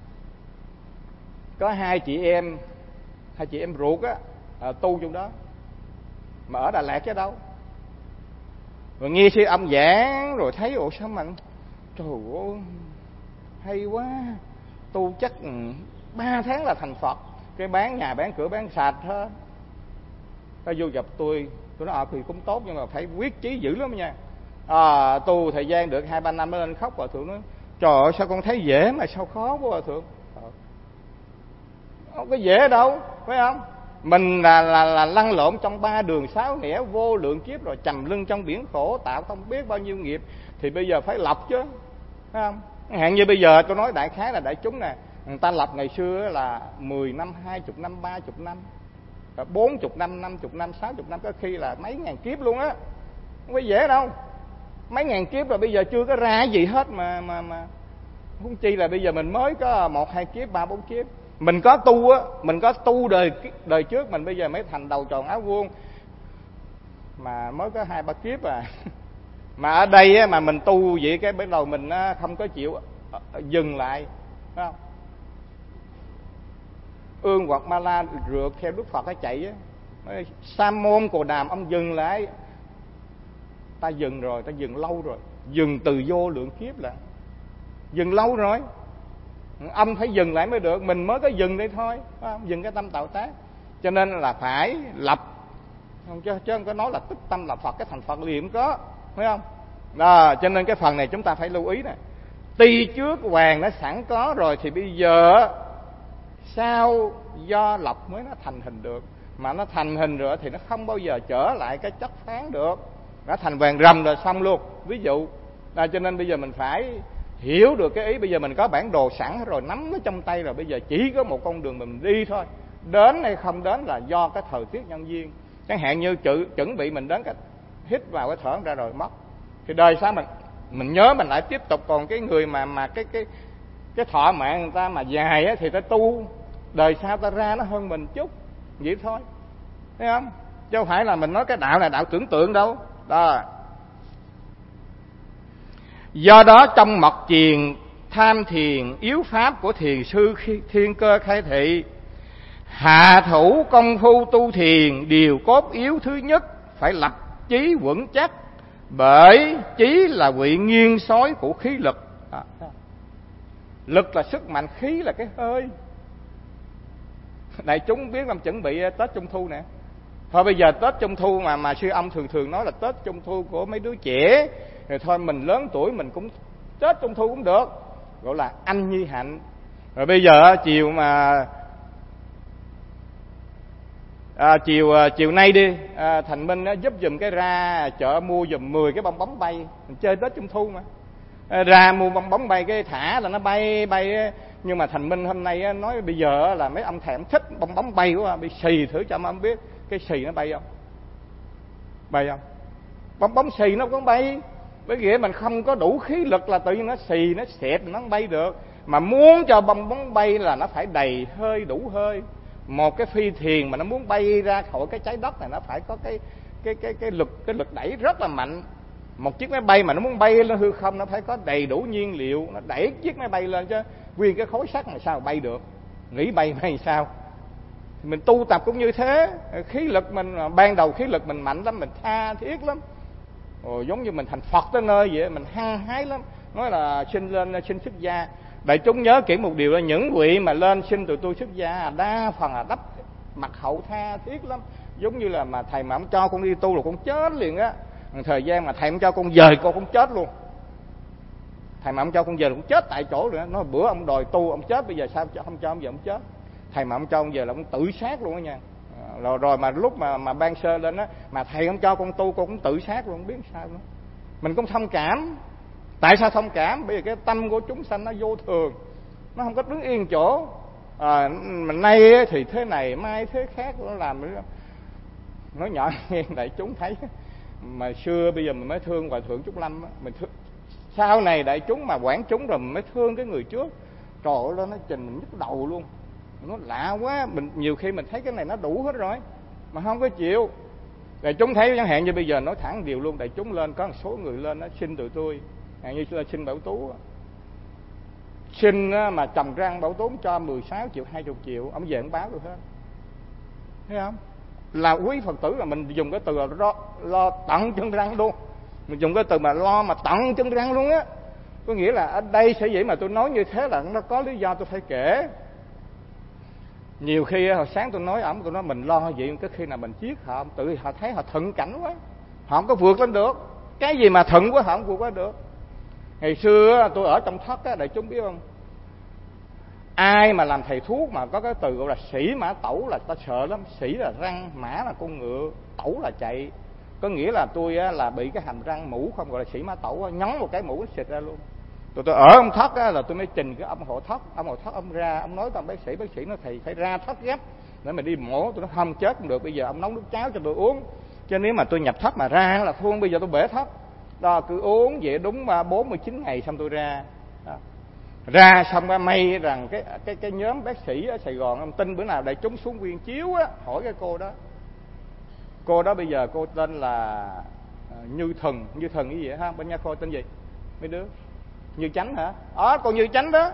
S1: có hai chị em hai chị em ruột á, tu trong đó, mà ở Đà Lạt chứ đâu. Rồi nghe sư ông giảng rồi thấy ủa sao mà trời ơi hay quá, tu chắc ba tháng là thành Phật, cái bán nhà bán cửa bán sạch hết. Nó vô gặp tôi, tôi nói à thì cũng tốt nhưng mà phải quyết chí dữ lắm nha. À, tu thời gian được hai ba năm mới lên khóc. Hòa thượng nói trời ơi sao con thấy dễ mà sao khó quá Hòa thượng. Không có dễ đâu, phải không? Mình là là là lăn lộn trong ba đường sáu nẻo vô lượng kiếp rồi, trầm lưng trong biển khổ tạo không biết bao nhiêu nghiệp, thì bây giờ phải lọc chứ, phải không? Hạn như bây giờ tôi nói đại khái là đại chúng nè, người ta lập ngày xưa là mười năm, hai mươi năm, ba mươi năm, bốn mươi năm, năm mươi năm, sáu mươi năm, có khi là mấy ngàn kiếp luôn á, không có dễ đâu. Mấy ngàn kiếp rồi bây giờ chưa có ra gì hết mà mà mà huống chi là bây giờ mình mới có một hai kiếp, ba bốn kiếp. Mình có tu á, mình có tu đời đời trước mình bây giờ mới thành đầu tròn áo vuông, mà mới có hai ba kiếp à. Mà ở đây á, mà mình tu vậy cái bắt đầu mình á, không có chịu dừng lại, phải không? Ương hoặc Ma La rượt theo Đức Phật nó chạy á, Sa môn Cồ Đàm ông dừng lại. Ta dừng rồi, ta dừng lâu rồi, dừng từ vô lượng kiếp là dừng lâu rồi. Ông phải dừng lại mới được, mình mới có dừng đây thôi, phải không? Dừng cái tâm tạo tác. Cho nên là phải lập, không chứ, chứ không có nói là tích tâm lập Phật, cái thành Phật liền có, phải không? Đó, cho nên cái phần này chúng ta phải lưu ý nè. Tuy trước hoàng nó sẵn có rồi thì bây giờ sao do lập mới nó thành hình được. Mà nó thành hình rồi thì nó không bao giờ trở lại cái chất phán được, nó thành vàng rầm rồi xong luôn. Ví dụ à, cho nên bây giờ mình phải hiểu được cái ý. Bây giờ mình có bản đồ sẵn rồi, nắm nó trong tay rồi, bây giờ chỉ có một con đường mình đi thôi. Đến hay không đến là do cái thời tiết nhân duyên. Chẳng hạn như chữ, chuẩn bị mình đến cái hít vào cái thở ra rồi mất, thì đời sao mình mình nhớ mình lại tiếp tục. Còn cái người mà mà cái cái cái thọ mạng người ta mà dài á, thì ta tu đời sau ta ra nó hơn mình chút, vậy thôi, thấy không? Chứ không phải là mình nói cái đạo này đạo tưởng tượng đâu. Đó. Do đó trong mật chiền tham thiền yếu pháp của thiền sư Thiên Cơ khai thị, hạ thủ công phu tu thiền điều cốt yếu thứ nhất phải lập chí vững chắc, bởi chí là vị nghiêng sói của khí lực. À, lực là sức mạnh, khí là cái hơi. Đại chúng biết làm chuẩn bị Tết Trung Thu nè. Thôi bây giờ Tết Trung Thu mà mà sư ông thường thường nói là Tết Trung Thu của mấy đứa trẻ, rồi thôi mình lớn tuổi mình cũng Tết Trung Thu cũng được, gọi là anh nhi hạnh. Rồi bây giờ chiều mà à, chiều chiều nay đi à, Thành Minh á, giúp giùm cái ra chợ mua giùm mười cái bong bóng bay, mình chơi Tết Trung Thu mà. À, ra mua bong bóng bay cái thả là nó bay bay á. Nhưng mà Thành Minh hôm nay á, nói bây giờ là mấy ông thèm thích bong bóng bay quá, bị xì thử cho ông biết cái xì nó bay không? Bay không? Bong bóng xì nó cũng bay. Bởi vì mình không có đủ khí lực là tự nhiên nó xì, nó xẹp, nó không bay được. Mà muốn cho bong bóng bay là nó phải đầy hơi, đủ hơi. Một cái phi thuyền mà nó muốn bay ra khỏi cái trái đất này nó phải có cái cái cái cái lực cái lực đẩy rất là mạnh. Một chiếc máy bay mà nó muốn bay lên hư không nó phải có đầy đủ nhiên liệu, nó đẩy chiếc máy bay lên, chứ nguyên cái khối sắt mà sao mà bay được? Nghĩ bay bay sao? Mình tu tập cũng như thế. Khí lực mình ban đầu khí lực mình mạnh lắm, mình tha thiết lắm. Ồ, giống như mình thành Phật tới nơi vậy, mình hăng hái lắm. Nói là xin lên xin xuất gia. Đại chúng nhớ kỹ một điều là những vị mà lên xin tụi tôi xuất gia đa phần là đắp mặt hậu tha thiết lắm. Giống như là mà thầy mà không cho con đi tu là con chết liền á. Thời gian mà thầy không cho con dời con cũng chết luôn. Thầy mà không cho con về là cũng chết tại chỗ rồi. Nói bữa ông đòi tu ông chết, bây giờ sao không cho ông về ông chết. Thầy mà không cho ông về là ông tự sát luôn đó nha. Rồi, rồi mà lúc mà mà ban sơ lên á, mà thầy không cho con tu con cũng tự sát luôn, không biết sao nữa. Mình cũng thông cảm. Tại sao thông cảm? Bởi vì cái tâm của chúng sanh nó vô thường, nó không có đứng yên chỗ. À, mà nay thì thế này, mai thế khác, nó làm nói nhỏ nghe đại chúng thấy. Mà xưa bây giờ mình mới thương Hòa Thượng Trúc Lâm á, mình thương. Sau này đại chúng mà quản chúng rồi mình mới thương cái người trước. Trời ơi, nó trình mình nhức đầu luôn. Nó lạ quá, mình nhiều khi mình thấy cái này nó đủ hết rồi mà không có chịu. Đại chúng thấy chẳng hạn như bây giờ nói thẳng điều luôn, đại chúng lên có một số người lên nó xin tụi tôi, hạn như là xin Bảo Tú, xin mà trồng răng Bảo Tú cho mười sáu triệu, hai mươi triệu, ông về ông báo được hết, thấy không? Là quý Phật tử là mình dùng cái từ là lo, lo tận chân răng luôn, mình dùng cái từ mà lo mà tận chân răng luôn á, có nghĩa là ở đây sẽ vậy mà tôi nói như thế là nó có lý do tôi phải kể. Nhiều khi hồi sáng tôi nói ổng, tôi nói mình lo vậy cái khi nào mình giết họ, tự họ thấy họ thuận cảnh quá, họ không có vượt lên được, cái gì mà thuận quá họ không vượt qua được. Ngày xưa tôi ở trong thất á, đại chúng biết không, ai mà làm thầy thuốc mà có cái từ gọi là sĩ mã tẩu là ta sợ lắm. Sĩ là răng, mã là con ngựa, tẩu là chạy, có nghĩa là tôi á, là bị cái hàm răng mũ không, gọi là sĩ mã tẩu á, nhấn một cái mũ nó xịt ra luôn. Tôi tôi ở ông thất á, là tôi mới trình cái ông hộ thất, ông hộ thất ông ra, ông nói với ông bác sĩ, bác sĩ nói thầy phải ra thất gấp để mà đi mổ. Tôi nói không, chết không được, bây giờ ông nấu nước cháo cho tôi uống, chứ nếu mà tôi nhập thất mà ra là thua, bây giờ tôi bể thất đó, cứ uống vậy đúng bốn mươi chín ngày xong tôi ra đó. Ra xong ra may rằng cái cái cái nhóm bác sĩ ở Sài Gòn, ông tin bữa nào đại chúng xuống Viên Chiếu á, hỏi cái cô đó, cô đó bây giờ cô tên là Như Thần, Như Thần cái gì ha, bên nha khoa tên gì mấy đứa, Như Chánh hả? Ờ, còn Như Chánh đó,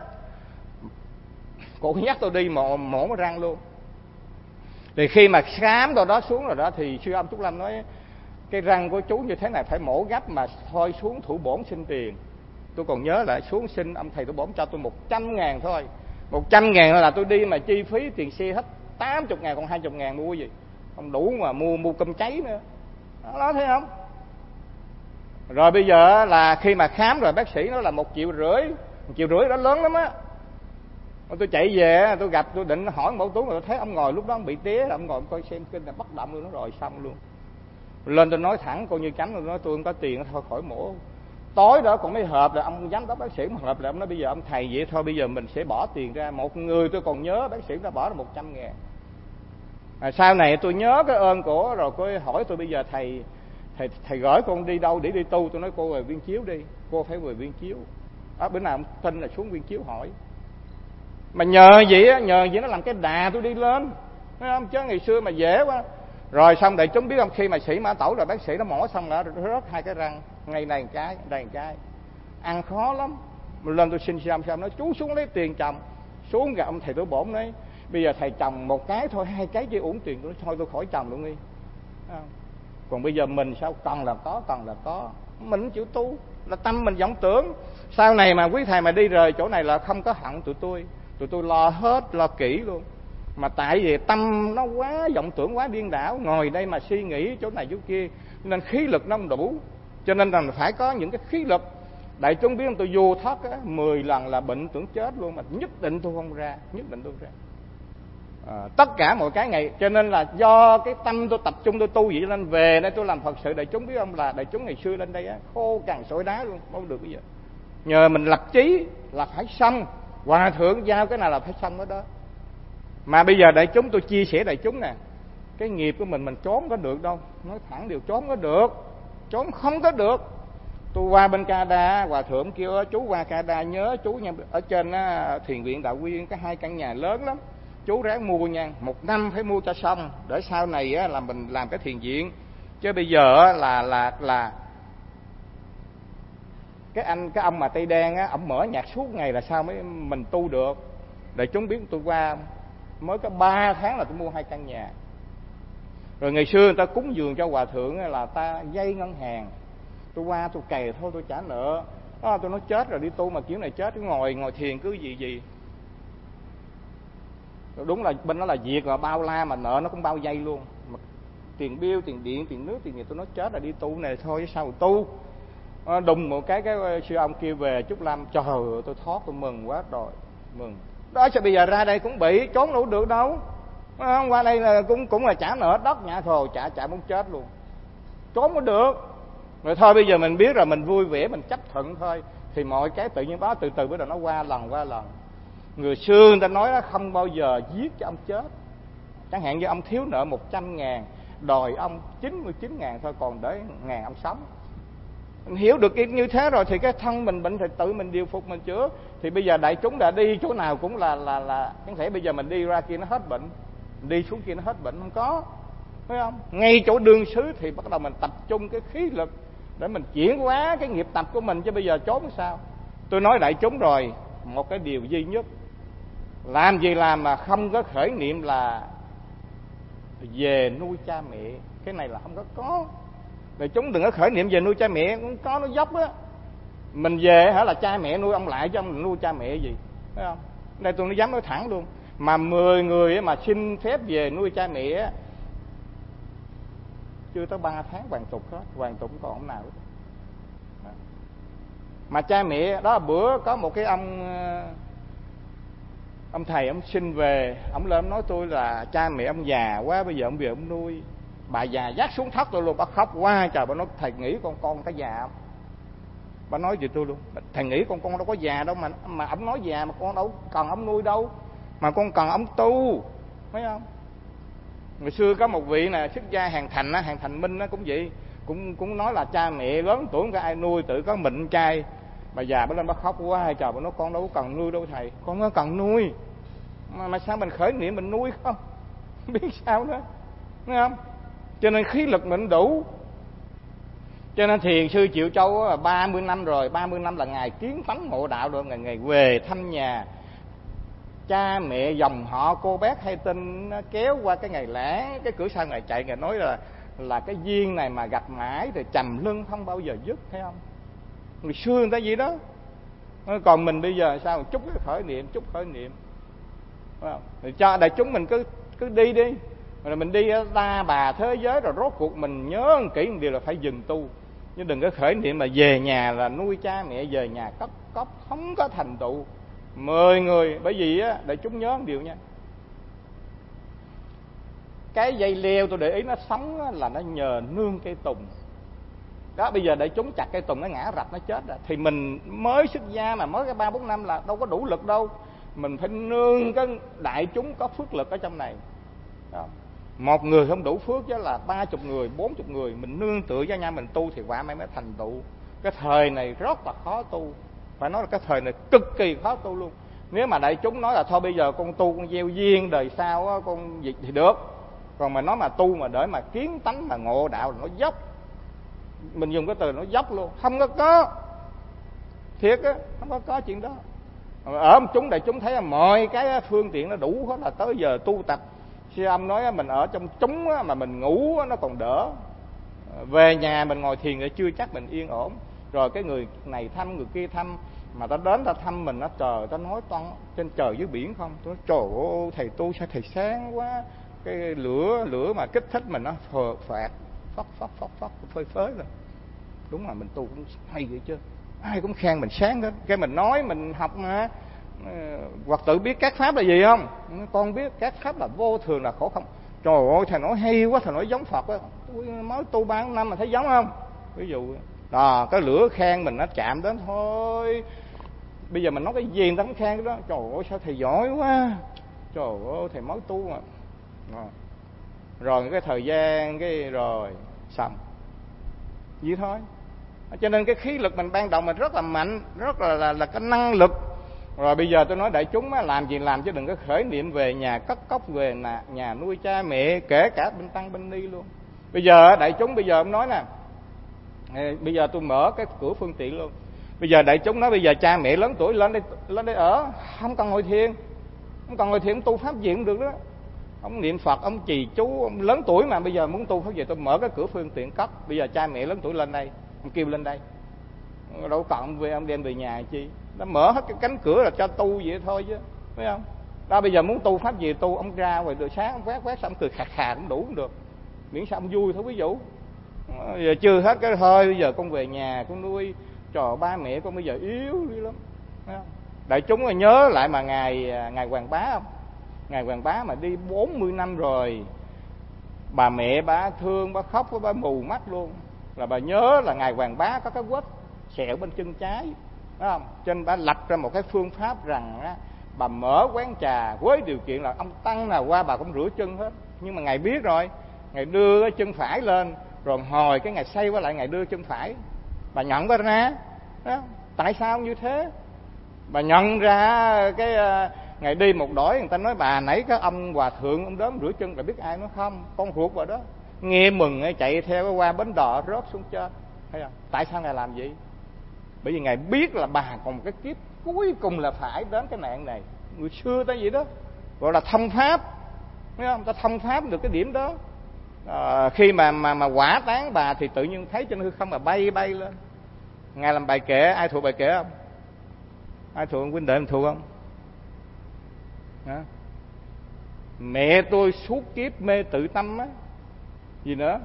S1: cô nhắc tôi đi mổ mổ răng luôn. Thì khi mà khám rồi đó xuống rồi đó thì sư ông Trúc Lâm nói cái răng của chú như thế này phải mổ gấp mà thôi xuống thủ bổn xin tiền. Tôi còn nhớ lại xuống xin ông thầy thủ bổn cho tôi một trăm ngàn thôi, một trăm ngàn là tôi đi mà chi phí tiền xe hết tám mươi ngàn, còn hai mươi ngàn mua gì không đủ mà mua mua cơm cháy nữa đó, thấy không? Rồi bây giờ là khi mà khám rồi bác sĩ nói là một triệu rưỡi, một triệu rưỡi đó lớn lắm á. Tôi chạy về tôi gặp, tôi định hỏi Bảo Tú, mà tôi thấy ông ngồi lúc đó ông bị tía, ông ngồi ông coi xem kinh là bất động luôn, nó rồi xong luôn. Lên tôi nói thẳng cô Như Chánh, tôi nói tôi không có tiền thôi khỏi mổ. Tối đó còn mới hợp là ông giám đốc bác sĩ mà hợp là ông nói bây giờ ông thầy vậy thôi, bây giờ mình sẽ bỏ tiền ra. Một người tôi còn nhớ bác sĩ đã bỏ ra một trăm ngàn. À, sau này tôi nhớ cái ơn của, rồi cô hỏi tôi bây giờ thầy thầy thầy gửi con đi đâu để đi tu. Tôi nói cô về Viên Chiếu đi, cô phải về Viên Chiếu. Đó, bữa nào ông tin là xuống Viên Chiếu hỏi. Mà nhờ vậy á, nhờ vậy nó làm cái đà tôi đi lên, thấy không? Chứ ngày xưa mà dễ quá. Rồi xong đại chúng biết không, khi mà sĩ mã tẩu rồi bác sĩ nó mổ xong là rớt hai cái răng, ngay này một cái, đây một cái, ăn khó lắm. Mình lên tôi xin xong xong nói chú xuống lấy tiền chồng, xuống gặp ông thầy thủ bổn đấy, bây giờ thầy chồng một cái thôi, hai cái chứ uổng tiền. Tôi nói thôi tôi khỏi chồng luôn đi. Còn bây giờ mình sao cần là có, cần là có, mình chịu tu là tâm mình vọng tưởng. Sau này mà quý thầy mà đi rời chỗ này là không có hận tụi tôi, tụi tôi lo hết, lo kỹ luôn. Mà tại vì tâm nó quá vọng tưởng, quá điên đảo, ngồi đây mà suy nghĩ chỗ này chỗ kia, nên khí lực nó không đủ. Cho nên là phải có những cái khí lực. Đại chúng biết tôi vô thất á, mười lần là bệnh tưởng chết luôn, mà nhất định tôi không ra, nhất định tôi ra. À, tất cả mọi cái ngày, cho nên là do cái tâm tôi tập trung tôi tu vậy nên về đây tôi làm Phật sự. Đại chúng biết không, là đại chúng ngày xưa lên đây á, khô cằn sỏi đá luôn, không được cái gì. Nhờ mình lập chí là phải xong, hòa thượng giao cái nào là phải xong đó đó. Mà bây giờ đại chúng tôi chia sẻ đại chúng nè, cái nghiệp của mình mình trốn có được đâu, nói thẳng điều trốn có được, trốn không có được. Tôi qua bên Canada, hòa thượng kêu chú qua Canada nhớ chú nha, ở trên á, thiền viện Đạo Quyên có hai căn nhà lớn lắm, chú ráng mua nha, một năm phải mua cho xong, để sau này á, là mình làm cái thiền viện. Chứ bây giờ á, là là là cái anh cái ông mà Tây Đen á, ổng mở nhạc suốt ngày là sao mới mình tu được. Để chúng biết tôi qua mới có ba tháng là tôi mua hai căn nhà. Rồi ngày xưa người ta cúng dường cho hòa thượng là ta vay ngân hàng, tôi qua tôi cày thôi tôi trả nợ đó. Tôi nói chết rồi đi tu mà kiểu này chết, cứ ngồi ngồi thiền cứ gì gì. Rồi đúng là bên đó là việc là bao la mà nợ nó cũng bao dây luôn, mà tiền bill, tiền điện, tiền nước, tiền gì. Tôi nói chết rồi đi tu này thôi chứ sao mà tu. Đùng một cái cái sư ông kêu về Trúc Lâm, trời ơi tôi thoát, tôi mừng quá rồi, mừng đó. Sao bây giờ ra đây cũng bị trốn đâu được đâu, không, qua đây là cũng cũng là trả nợ đất nhà thồ, trả trả muốn chết luôn, trốn có được. Rồi thôi bây giờ mình biết rồi, mình vui vẻ, mình chấp thuận thôi, thì mọi cái tự nhiên đó từ từ bắt đầu nó qua lần qua lần. Người xưa người ta nói đó, không bao giờ giết cho ông chết. Chẳng hạn như ông thiếu nợ một trăm ngàn, đòi ông chín mươi chín ngàn thôi, còn để ngàn ông sống. Mình hiểu được như thế rồi thì cái thân mình bệnh thì tự mình điều phục mình chữa. Thì bây giờ đại chúng đã đi chỗ nào cũng là là là chẳng thể bây giờ mình đi ra kia nó hết bệnh, đi xuống kia nó hết bệnh, không có. phải không? Ngay chỗ đương xứ thì bắt đầu mình tập trung cái khí lực để mình chuyển hóa cái nghiệp tập của mình, chứ bây giờ trốn sao? Tôi nói đại chúng rồi, một cái điều duy nhất, làm gì làm mà không có khởi niệm là về nuôi cha mẹ, cái này là không có có. Đại chúng đừng có khởi niệm về nuôi cha mẹ, cũng có nó dốc á. Mình về hả là cha mẹ nuôi ông lại chứ ông nuôi cha mẹ gì, phải không? Đây tôi nói dám nói thẳng luôn, mà mười người mà xin phép về nuôi cha mẹ chưa tới ba tháng hoàn tục hết, hoàn tục còn ông nào hết. Mà cha mẹ đó, bữa có một cái ông ông thầy ông xin về, ông lên ông nói tôi là cha mẹ ông già quá, bây giờ ông về ông nuôi. Bà già dắt xuống thấp tôi luôn, bà khóc quá trời. Bà nói thầy nghĩ con con có già không? Bà nói gì tôi luôn, thầy nghĩ con con đâu có già đâu, mà mà ông nói già mà con đâu cần ông nuôi đâu, mà con cần ông tu, thấy không? Ngày xưa có một vị nè, xuất gia Hàng Thành á, Hàng Thành Minh á, cũng vậy, cũng cũng nói là cha mẹ lớn tuổi không có ai nuôi, tự có mình trai. Bà già bà lên bà khóc quá trời, bà nói con đâu có cần nuôi đâu thầy, con có cần nuôi mà, mà sao mình khởi niệm mình nuôi không biết sao đó, thấy không? Cho nên khí lực mình đủ. Cho nên thiền sư Triệu Châu ba mươi năm rồi, ba mươi năm là ngày kiến tánh ngộ đạo rồi, ngày ngày về thăm nhà cha mẹ dòng họ cô bác hay tin kéo qua cái ngày lễ, cái cửa sau ngày chạy, ngày nói là là cái duyên này mà gặp mãi thì trầm lưng không bao giờ dứt, thấy không? Người xưa người ta gì đó. Còn mình bây giờ sao? Chút cái khởi niệm, chút khởi niệm, phải không? Thì cho đại chúng mình cứ cứ đi đi, rồi mình đi ta bà thế giới, rồi rốt cuộc mình nhớ kỹ một điều là phải dừng tu, nhưng đừng có khởi niệm mà về nhà là nuôi cha mẹ, về nhà cất cốc không có thành tựu. Mười người, bởi vì á, đại chúng nhớ một điều nha, cái dây leo tôi để ý nó sống á, là nó nhờ nương cây tùng đó. Bây giờ đại chúng chặt cây tùng nó ngã rạch nó chết rồi, thì mình mới xuất gia mà mới cái ba bốn năm là đâu có đủ lực đâu, mình phải nương cái đại chúng có phước lực ở trong này đó. Một người không đủ phước chứ là ba chục người, bốn chục người mình nương tựa với nhau mình tu thì quả mãi mới thành tựu. Cái thời này rất là khó tu, phải nói là cái thời này cực kỳ khó tu luôn. Nếu mà đại chúng nói là thôi bây giờ con tu con gieo duyên đời sau á, con gì thì được, còn mà nói mà tu mà để mà kiến tánh mà ngộ đạo là nó dốc, mình dùng cái từ nó dốc luôn, không có có thiệt á, không có có chuyện đó. Ở chúng đại chúng thấy là mọi cái phương tiện nó đủ hết, là tới giờ tu tập. Sư âm nói mình ở trong chúng mà mình ngủ nó còn đỡ, về nhà mình ngồi thiền thì chưa chắc mình yên ổn. Rồi cái người này thăm người kia thăm, mà ta đến ta thăm mình, nó trời, ta nói toan trên trời dưới biển không. Tôi nói trời ơi thầy tu sao thầy sáng quá, cái lửa lửa mà kích thích mình nó phờ phạt phất phất phất phất phơi phới rồi. Đúng là mình tu cũng hay vậy chứ, ai cũng khen mình sáng hết. Cái mình nói mình học mà, hoặc tự biết các pháp là gì không? Con biết các pháp là vô thường là khổ không. Trời ơi thầy nói hay quá, thầy nói giống Phật á. Tôi mới tu ba năm mà thấy giống không? Ví dụ đó, cái lửa khen mình nó chạm đến thôi. Bây giờ mình nói cái gì người ta cũng khen cái đó. Trời ơi sao thầy giỏi quá, trời ơi thầy mới tu mà. Rồi cái thời gian cái rồi xong vậy thôi. Cho nên cái khí lực mình ban đầu mình rất là mạnh, rất là là, là cái năng lực. Rồi bây giờ tôi nói đại chúng á, làm gì làm chứ đừng có khởi niệm về nhà cất cốc, về nhà, nhà nuôi cha mẹ, kể cả bên tăng bên ni luôn. Bây giờ đại chúng bây giờ ông nói nè, bây giờ tôi mở cái cửa phương tiện luôn. Bây giờ đại chúng nói bây giờ cha mẹ lớn tuổi lên đây lên đây ở, không cần ngồi thiền, không cần ngồi thiền, tu pháp gì cũng được đó. Ông niệm Phật, ông trì chú, ông lớn tuổi mà bây giờ muốn tu pháp gì, tôi mở cái cửa phương tiện cất. Bây giờ cha mẹ lớn tuổi lên đây, ông kêu lên đây, đâu cần về ông đem về nhà chi. Nó mở hết cái cánh cửa là cho tu vậy thôi chứ, phải không? Đó bây giờ muốn tu pháp gì tu, ông ra ngoài đường sáng ông quét quét xong cười khà khà cũng đủ cũng được, miễn sao ông vui thôi. Ví dụ giờ chưa hết cái thôi, bây giờ con về nhà con nuôi, trời ba mẹ con bây giờ yếu đi lắm, phải không? Đại chúng nhớ lại mà ngày ngày Hoàng Bá không? Ngày Hoàng Bá mà đi bốn mươi năm rồi, bà mẹ bà thương, bà khóc, bà mù mắt luôn. Là bà nhớ là ngày Hoàng Bá có cái vết sẹo bên chân trái, phải không? Cho nên bà lập ra một cái phương pháp rằng á, bà mở quán trà với điều kiện là ông tăng nào qua bà cũng rửa chân hết. Nhưng mà ngài biết rồi, ngài đưa cái chân phải lên, rồi hồi cái ngài xoay qua lại ngài đưa chân phải. Bà nhận ra đó. Tại sao như thế? Bà nhận ra cái ngày đi một đổi người ta nói bà nãy cái ông hòa thượng ông đốm rửa chân, bà biết ai nói không? Con ruột vào đó. Nghe mừng chạy theo qua bến đò rớt xuống chết. Thấy không? Tại sao ngài làm vậy? Bởi vì ngài biết là bà còn một cái kiếp cuối cùng là phải đến cái nạn này. Người xưa ta vậy đó, gọi là thông pháp, thấy không? Ta thông pháp được cái điểm đó. À, khi mà mà mà quả tán bà thì tự nhiên thấy trên hư không mà bay bay lên. Ngài làm bài kệ, ai thuộc bài kệ không? Ai thuộc? Huynh đệ mình thuộc không? Hả? Mẹ tôi suốt kiếp mê tự tâm á, gì nữa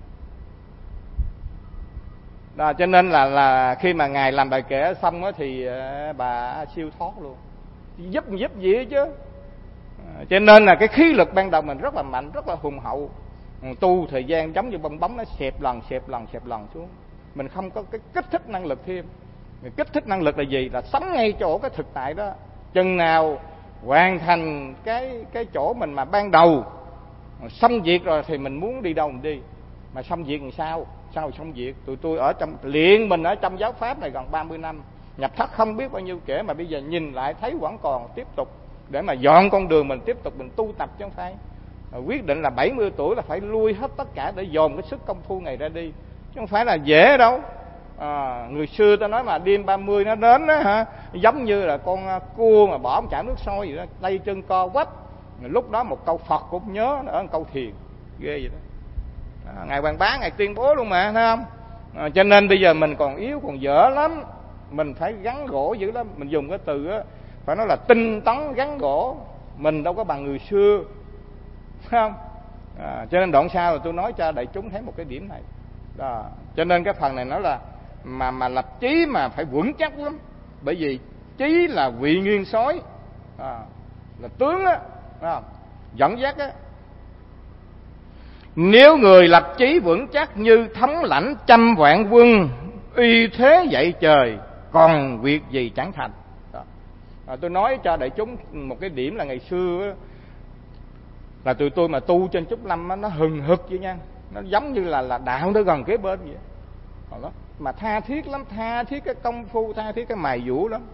S1: đó. Cho nên là là khi mà ngài làm bài kệ xong á thì uh, bà siêu thoát luôn, giúp giúp gì chứ. À, cho nên là cái khí lực ban đầu mình rất là mạnh, rất là hùng hậu. Tu thời gian giống như bong bóng, nó xẹp lần xẹp lần xẹp lần xuống, mình không có cái kích thích năng lực thêm. Kích thích năng lực là gì? Là sống ngay chỗ cái thực tại đó. Chừng nào hoàn thành cái cái chỗ mình mà ban đầu xong việc rồi thì mình muốn đi đâu mình đi. Mà xong việc làm sao? Sao xong việc? Tụi tôi ở trong luyện mình ở trong giáo pháp này gần ba mươi năm, nhập thất không biết bao nhiêu kể, mà bây giờ nhìn lại thấy vẫn còn tiếp tục để mà dọn con đường mình tiếp tục mình tu tập, chứ không phải quyết định là bảy mươi tuổi là phải lui hết tất cả để dồn cái sức công phu này ra đi, chứ không phải là dễ đâu. À, người xưa ta nói mà đêm ba mươi nó đến đó, hả, giống như là con cua mà bỏ một chảo nước sôi vậy đó, tay chân co quắp. Lúc đó một câu Phật cũng nhớ, ở một câu thiền ghê vậy đó. À, ngài Hoàng Bá ngài tuyên bố luôn mà, thấy không? À, cho nên bây giờ mình còn yếu, còn dở lắm, mình phải gắn gỗ dữ lắm. Mình dùng cái từ á, phải nói là tinh tấn gắn gỗ, mình đâu có bằng người xưa, thấy không? À, cho nên đoạn sau là tôi nói cho đại chúng thấy một cái điểm này đó. Cho nên cái phần này nói là mà mà lập chí mà phải vững chắc lắm, bởi vì chí là vị nguyên soái, à, là tướng á, không? Dẫn dắt á. Nếu người lập chí vững chắc như thống lãnh trăm vạn quân, uy thế dậy trời, còn việc gì chẳng thành. Đó. À, tôi nói cho đại chúng một cái điểm là ngày xưa á, là tụi tôi mà tu trên Trúc Lâm á, nó hừng hực vậy nha, nó giống như là là đạo nó gần kế bên vậy đó. Mà tha thiết lắm, tha thiết cái công phu, tha thiết cái mài dũa lắm.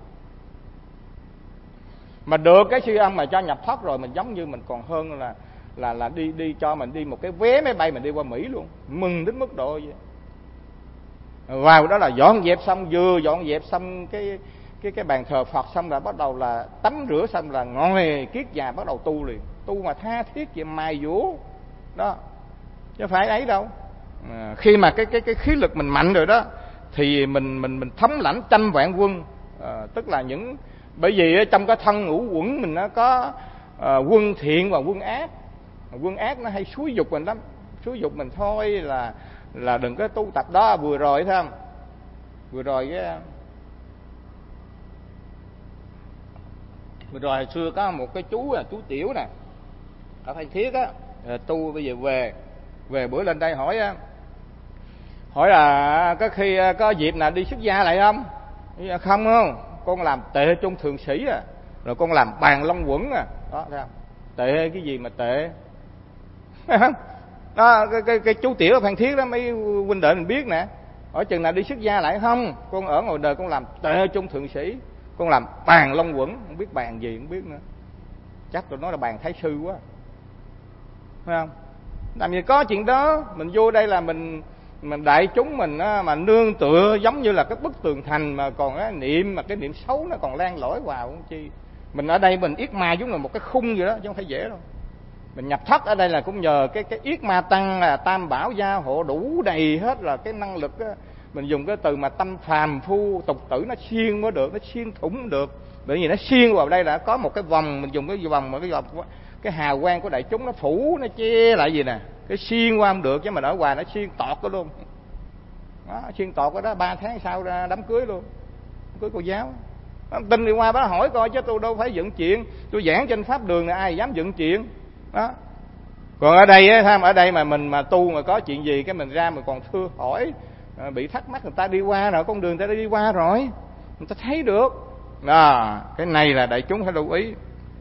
S1: Mà được cái siêu âm mà cho nhập thất rồi, mình giống như mình còn hơn là là là đi đi cho mình đi một cái vé máy bay mình đi qua Mỹ luôn, mừng đến mức độ vậy. Vào đó là dọn dẹp xong, vừa dọn dẹp xong cái cái cái bàn thờ Phật xong là bắt đầu là tắm rửa xong là ngồi kiết già bắt đầu tu liền, tu mà tha thiết vậy, mài dũa đó, chứ phải ấy đâu. À, khi mà cái cái cái khí lực mình mạnh rồi đó thì mình mình mình thống lãnh trăm vạn quân, à, tức là những, bởi vì trong cái thân ngũ quẩn mình nó có à, quân thiện và quân ác. Quân ác nó hay xúi dục mình lắm, xúi dục mình thôi là là đừng có tu tập đó. Vừa rồi thấy không, vừa rồi cái vừa rồi hồi xưa có một cái chú là chú Tiểu nè ở Phan Thiết á, tu bây giờ về về bữa lên đây hỏi á, hỏi là có khi có dịp nào đi xuất gia lại không? Không không, con làm tệ trung thượng sĩ à, rồi con làm bàn long quẩn à, đó thấy không? Tệ cái gì mà tệ đó, cái, cái, cái chú Tiểu ở Phan Thiết đó, mấy huynh đệ mình biết nè. Hỏi chừng nào đi xuất gia lại không? Con ở ngoài đời con làm tệ trung thượng sĩ, con làm bàn long quẩn, không biết bàn gì không biết nữa, chắc tụi nó là bàn thái sư quá, phải không? Làm gì có chuyện đó. Mình vô đây là mình mình đại chúng mình á, mà nương tựa giống như là cái bức tường thành, mà còn á, niệm mà cái niệm xấu nó còn lan lỏi vào không chi. Mình ở đây mình yết ma giống là một cái khung vậy đó, chứ không phải dễ đâu. Mình nhập thất ở đây là cũng nhờ cái cái yết ma tăng là tam bảo gia hộ đủ đầy hết, là cái năng lực á. Mình dùng cái từ mà tâm phàm phu tục tử nó xuyên mới được, nó xuyên thủng được. Bởi vì nó xuyên vào đây là có một cái vòng, mình dùng cái vòng mà cái vòng cái hào quang của đại chúng nó phủ, nó che lại gì nè, cái xuyên qua không được, chứ mà ở ngoài nó xuyên tọt cái luôn đó, xuyên tọt cái đó ba tháng sau ra đám cưới luôn, cưới cô giáo. Tin đi qua bác hỏi coi, chứ tôi đâu phải dựng chuyện, tôi giảng trên pháp đường này ai dám dựng chuyện đó. Còn ở đây á, ở đây mà mình mà tu mà có chuyện gì cái mình ra mình còn thưa hỏi, bị thắc mắc, người ta đi qua rồi, con đường người ta đi qua rồi, người ta thấy được đó. Cái này là đại chúng phải lưu ý.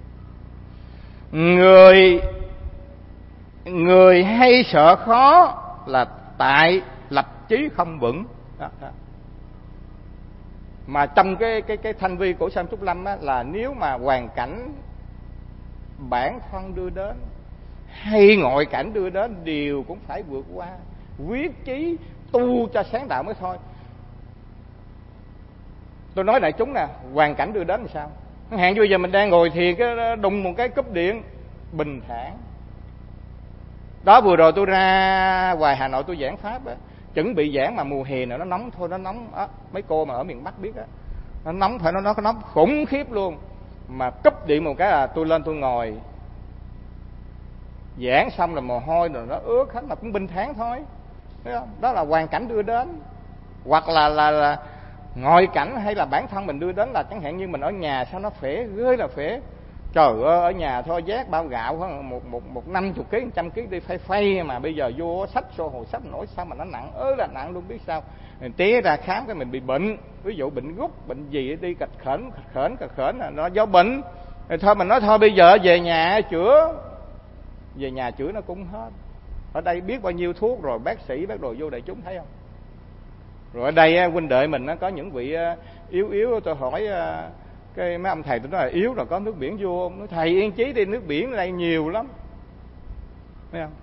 S1: Người người hay sợ khó là tại lập chí không vững đó, đó. Mà trong cái cái cái thanh vi của Sam Trúc Lâm á, là nếu mà hoàn cảnh bản thân đưa đến hay ngoại cảnh đưa đến đều cũng phải vượt qua, quyết chí tu cho sáng đạo mới thôi. Tôi nói đại chúng nè, hoàn cảnh đưa đến làm sao? Hạn như bây giờ mình đang ngồi thiền, cái đùng một cái cúp điện, bình thản. Đó, vừa rồi tôi ra ngoài Hà Nội tôi giảng pháp á, chuẩn bị giảng mà mùa hè này nó nóng thôi, nó nóng á, mấy cô mà ở miền Bắc biết á, nó nóng, phải nó nó nóng khủng khiếp luôn. Mà cúp điện một cái là tôi lên tôi ngồi giảng xong là mồ hôi rồi nó ướt hết, mà cũng bình thản thôi. Thấy không? Đó là hoàn cảnh đưa đến. Hoặc là là là ngoại cảnh hay là bản thân mình đưa đến, là chẳng hạn như mình ở nhà sao nó khỏe, ghê là khỏe. Trời ơi, ở nhà thôi vác bao gạo một một một năm chục ký, trăm ký đi phay phay, mà bây giờ vô sách xô hồ sách nổi sao mà nó nặng ớ là nặng luôn, biết sao? Mình té ra khám cái mình bị bệnh, ví dụ bệnh gút, bệnh gì đi cạch khển, cạch khển, cạch khển là nó do bệnh. Rồi thôi mình nói thôi bây giờ về nhà chữa, về nhà chữa nó cũng hết. Ở đây biết bao nhiêu thuốc rồi, bác sĩ bác đồ vô đại chúng thấy không? Rồi ở đây huynh đệ mình nó có những vị yếu yếu, tôi hỏi cái mấy ông thầy, tôi nói là yếu rồi có nước biển vô không? Nói thầy yên chí đi, nước biển ở đây nhiều lắm, thấy không?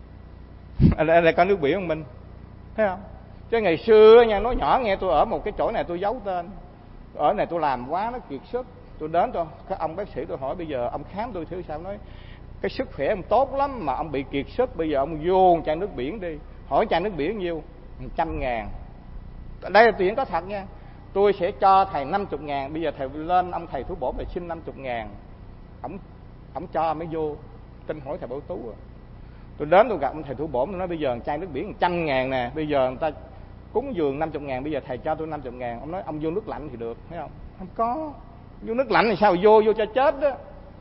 S1: Ở đây, ở đây có nước biển không Minh? Thấy không? Chứ ngày xưa nha, nói nhỏ nghe, tôi ở một cái chỗ này tôi giấu tên, ở này tôi làm quá nó kiệt sức, tôi đến tôi các ông bác sĩ tôi hỏi bây giờ ông khám tôi thứ sao, nói cái sức khỏe ông tốt lắm mà ông bị kiệt sức, bây giờ ông vô một chai nước biển đi. Hỏi chai nước biển nhiêu? Một trăm ngàn. Đây là chuyện có thật nha. Tôi sẽ cho thầy năm mươi ngàn. Bây giờ thầy lên ông thầy Thủ Bổn là xin năm mươi ngàn. Ông, ông cho mới vô. Tin hỏi thầy Bảo Tú à. Tôi đến tôi gặp ông thầy Thủ Bổn, tôi nói bây giờ chai nước biển một trăm ngàn nè, bây giờ người ta cúng dường năm mươi ngàn, bây giờ thầy cho tôi năm mươi ngàn. Ông nói ông vô nước lạnh thì được, thấy không? Không có. Vô nước lạnh thì sao vô, vô cho chết đó.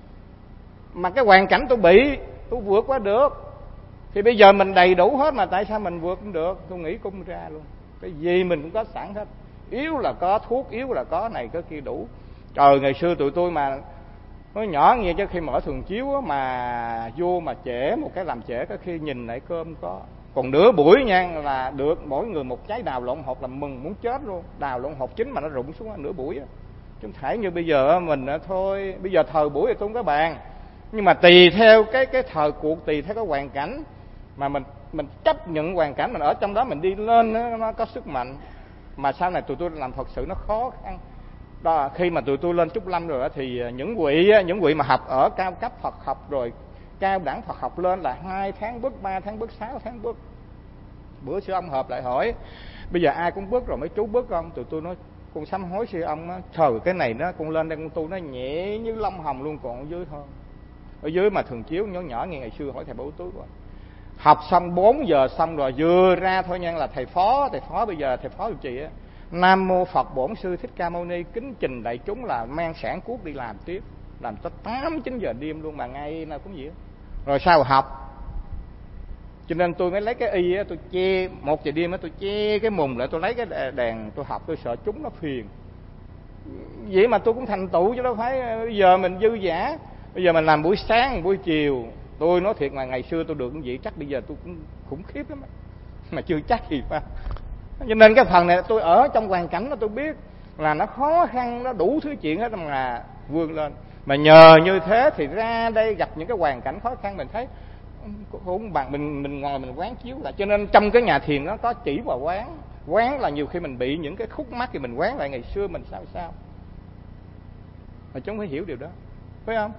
S1: Mà cái hoàn cảnh tôi bị, tôi vượt qua được. Thì bây giờ mình đầy đủ hết mà tại sao mình vượt không được? Tôi nghĩ cũng ra luôn. Cái gì mình cũng có sẵn hết. Yếu là có thuốc, yếu là có này có kia đủ. Trời, ngày xưa tụi tôi mà nói nhỏ nghe, chứ khi mở thường chiếu mà vô mà trễ một cái làm trễ, có khi nhìn lại cơm có. Còn nửa buổi nha là được mỗi người một trái đào lộn hột là mừng muốn chết luôn. Đào lộn hột chín mà nó rụng xuống nửa buổi á. Chứ không thể như bây giờ mình thôi, bây giờ thời buổi thì tôi không có bàn. Nhưng mà tùy theo cái cái thời cuộc, tùy theo cái hoàn cảnh mà mình mình chấp nhận hoàn cảnh, mình ở trong đó mình đi lên nó, nó có sức mạnh. Mà sau này tụi tôi làm Phật sự nó khó khăn. Đó, khi mà tụi tôi lên Trúc Lâm rồi thì những vị những vị mà học ở cao cấp Phật học rồi, cao đẳng Phật học lên là hai tháng bước, ba tháng bước, sáu tháng bước. Bữa sư ông họp lại hỏi bây giờ ai cũng bước rồi mấy chú bước không? Tụi tôi nói con sám hối sư ông á, trời cái này nó con lên đây con tu nó nhẹ như lông hồng luôn, còn ở dưới hơn. Ở dưới mà thường chiếu nhỏ nhỏ nghe ngày xưa hỏi thầy Bảo Tú rồi. Học xong bốn giờ xong rồi vừa ra thôi nha, là thầy phó, thầy phó bây giờ thầy phó tụi chị á. Nam mô Phật Bổn Sư Thích Ca Mâu Ni, kính trình đại chúng là mang sản cuốc đi làm tiếp, làm tới tám chín giờ đêm luôn mà ngày nào cũng vậy. Rồi sao học? Cho nên tôi mới lấy cái y á, tôi che một giờ đêm á, tôi che cái mùng lại, tôi lấy cái đèn tôi học, tôi sợ chúng nó phiền. Vậy mà tôi cũng thành tựu chứ đâu phải bây giờ mình dư dả. Bây giờ mình làm buổi sáng, buổi chiều. Tôi nói thiệt mà ngày xưa tôi được cái gì chắc bây giờ tôi cũng khủng khiếp lắm. Mà chưa chắc gì phải. Cho nên cái phần này tôi ở trong hoàn cảnh đó tôi biết là nó khó khăn, nó đủ thứ chuyện hết mà vươn lên. Mà nhờ như thế thì ra đây gặp những cái hoàn cảnh khó khăn mình thấy cũng bằng mình mình ngồi mình quán chiếu lại. Cho nên trong cái nhà thiền nó có chỉ và quán. Quán là nhiều khi mình bị những cái khúc mắc thì mình quán lại ngày xưa mình sao sao. Mà chúng phải hiểu điều đó, phải không?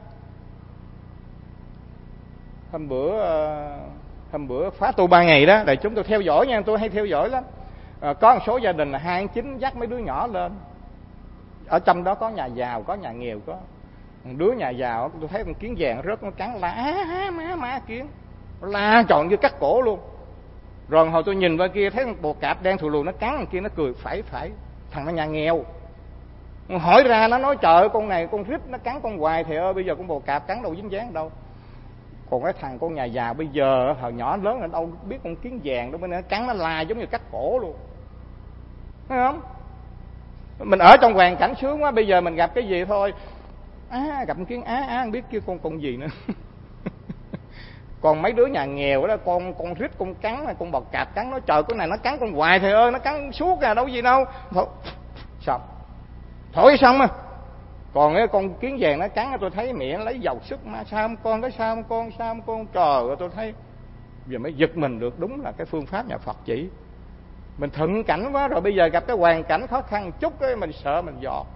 S1: Hôm bữa hôm bữa phá tu ba ngày đó, để chúng tôi theo dõi nha, tôi hay theo dõi lắm. À, có một số gia đình là hai chín dắt mấy đứa nhỏ lên. Ở trong đó có nhà giàu, có nhà nghèo, có một đứa nhà giàu tôi thấy con kiến vàng rớt nó cắn là á má má kiến, la tròn như cắt cổ luôn. Rồi hồi tôi nhìn qua kia thấy con bồ cạp đen thù lù nó cắn thằng kia, nó cười phải phải thằng nó nhà nghèo. Hỏi ra nó nói trời ơi, con này con rít nó cắn con hoài thầy ơi, bây giờ con bồ cạp cắn đâu dính dáng đâu. Còn cái thằng con nhà giàu bây giờ hồi nhỏ lớn là đâu biết con kiến vàng đâu, nó cắn nó la giống như cắt cổ luôn, thấy không? Mình ở trong hoàn cảnh sướng quá, bây giờ mình gặp cái gì thôi á, gặp con kiến á á không biết kêu con con gì nữa. Còn mấy đứa nhà nghèo đó, con con rít con cắn, con bò cạp cắn, nó trời con này nó cắn con hoài thầy ơi, nó cắn suốt à đâu gì đâu. Thôi xong thổi xong à, Còn cái con kiến vàng nó cắn tôi thấy mẹ nó lấy dầu sức, mà sao không con, cái sao không con, sao không con, trời ơi tôi thấy giờ mới giật mình được, đúng là cái phương pháp nhà Phật chỉ. Mình thuận cảnh quá rồi, bây giờ gặp cái hoàn cảnh khó khăn chút cái mình sợ mình dọt.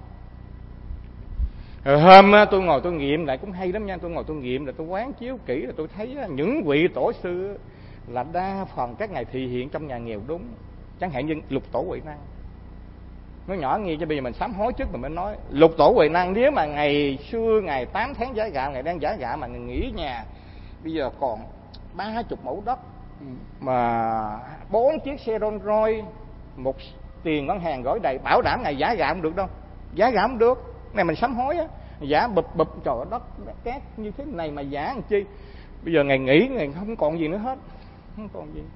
S1: Rồi hôm tôi ngồi tôi nghiệm lại cũng hay lắm nha, tôi ngồi tôi nghiệm là tôi quán chiếu kỹ là tôi thấy những vị tổ sư là đa phần các ngài thị hiện trong nhà nghèo đúng. Chẳng hạn như Lục Tổ Huệ Năng, nó nhỏ nghe cho bây giờ mình sám hối trước mình mới nói. Lục Tổ Huệ Năng nếu mà ngày xưa ngày tám tháng giá gạo, ngày đang giá gạo mà nghỉ nhà, bây giờ còn ba chục mẫu đất mà bốn chiếc xe Rolls Royce, một tiền ngân hàng gửi đầy, bảo đảm ngày giá gạo không được đâu, giá gạo không được. Này mình sám hối á, giá bụp bụp, trời đất cát như thế này mà giá làm chi. Bây giờ ngày nghỉ ngày không còn gì nữa hết, không còn gì.